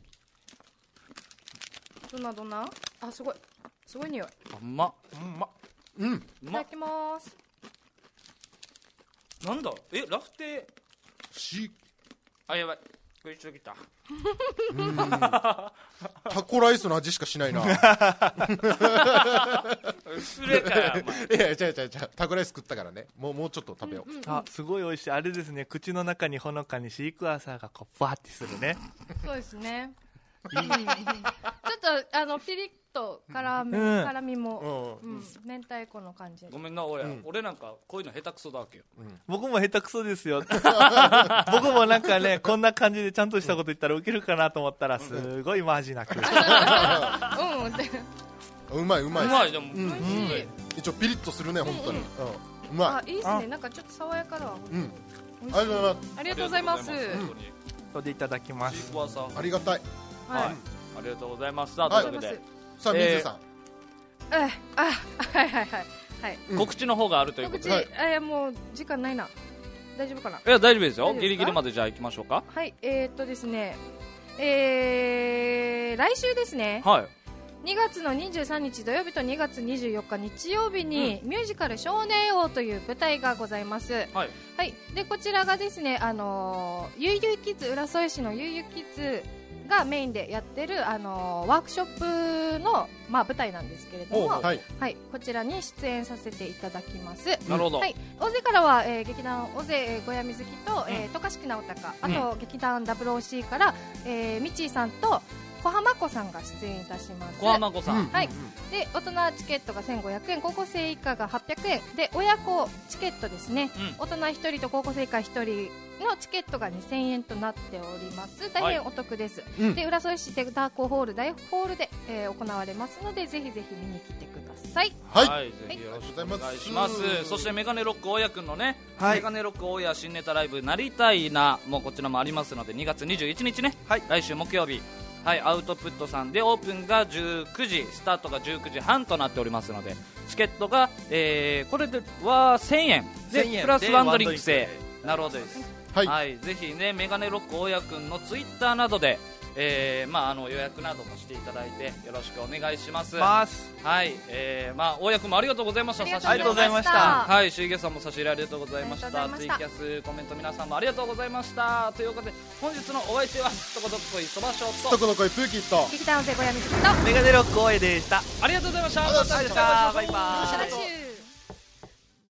C: どんなどんな。あ、すごいすごい匂い。
A: あ、うまっ、
B: うまっ、うん、
C: いただきます。
A: なんだ、え、ラフテー
B: し、
A: あ、やばい、食いすぎた。
B: タコライスの味しかしないな。
A: 失礼かよ。
B: いや、違う違う違う、タコライス食ったからね。もうもうちょっと食べよう。うんうんうん、
I: あ、すごい美味しい。あれですね、口の中にほのかにシークワーサーがこうバーってするね。
C: そうですね。ちょっとあのピリッと辛み、うん、辛みも、うんうん、明太子の感じ。
A: ごめんな俺、うん、俺なんかこういうの下手くそだわけよ、
I: うん、僕も下手くそですよ。僕もなんかね、こんな感じでちゃんとしたこと言ったらウケるかなと思ったらすごいマジなく、
B: うん、うまいうまい、
A: うまい、でも、
C: うん、美味しい。
B: 一応ピリッとするね、本当に、うんうん、うまい。
C: あ、いいですね、なんかちょっと爽やかだわ、うん、
B: ありがとうございます。
C: ありがとうございます。
I: それでいただきます。
B: ありがたい。
A: はい、ありがとうございました。というわけで、
B: さあ、水さん、
C: え、あ、はいはいはいはい。
A: 告知の方があるということで、
C: え、もう時間ないな。大丈夫かな。
A: いや、大丈夫ですよ。ギリギリまでじゃあ行きましょうか。
C: はい、えーっとですね、えー、来週ですね。
A: はい。
C: にがつのにじゅうさんにち土曜日とにがつにじゅうよっか日曜日に、うん、ミュージカル少年王という舞台がございます。はい、はい、でこちらがですね、あのー、ゆいゆいキッズ、浦添市のゆいゆいキッズがメインでやってる、あのー、ワークショップの、まあ、舞台なんですけれども、はいはい、こちらに出演させていただきます。
A: なるほど。
C: はい、大勢からは、えー、劇団大勢小屋水木と、えー、渡嘉敷直隆、あと、うん、劇団 ダブルオーシー から、えー、みちーさんと小浜子さんが出演いたします。
A: 小浜子さん、
C: はい、で大人チケットがせんごひゃくえん、高校生以下がはっぴゃくえんで、親子チケットですね、うん、大人ひとりと高校生以下ひとりのチケットがにせんえんとなっております。大変お得です。はい、で浦添市テダーコホール大ホールで、えー、行われますので、ぜひぜひ見に来てください。
B: はい、
A: はい、ぜひよろしくお願いします。そしてメガネロック大家くんのね、はい、メガネロック大家新ネタライブなりたいなもうこちらもありますので、にがつにじゅういちにちね、はい、来週木曜日、はい、アウトプットさんでオープンがじゅうくじ、スタートがじゅうくじはんとなっておりますので、チケットが、えー、これではせんえんでプラスワンドリンク制。なるほどです。はい、はい、ぜひね、メガネロック大家くんのツイッターなどで、えーまあ、あの予約などもしていただいてよろしくお願いします。はい、えーまあ、大家くんもありがとうございました。
I: ありがとうございました。
A: はい、シーゲさんも差し入れありがとうございました。ツイキャスコメント皆さんもありがとうございました。ということで本日のお相手はすっとこどっこいそばしょうと
B: すっとこどっこいプーキッと
C: 劇団大勢小屋水木と
I: メガネロック大家でした。
A: ありがとうございました。
I: ありがとうございました。バイバイ。
C: 来週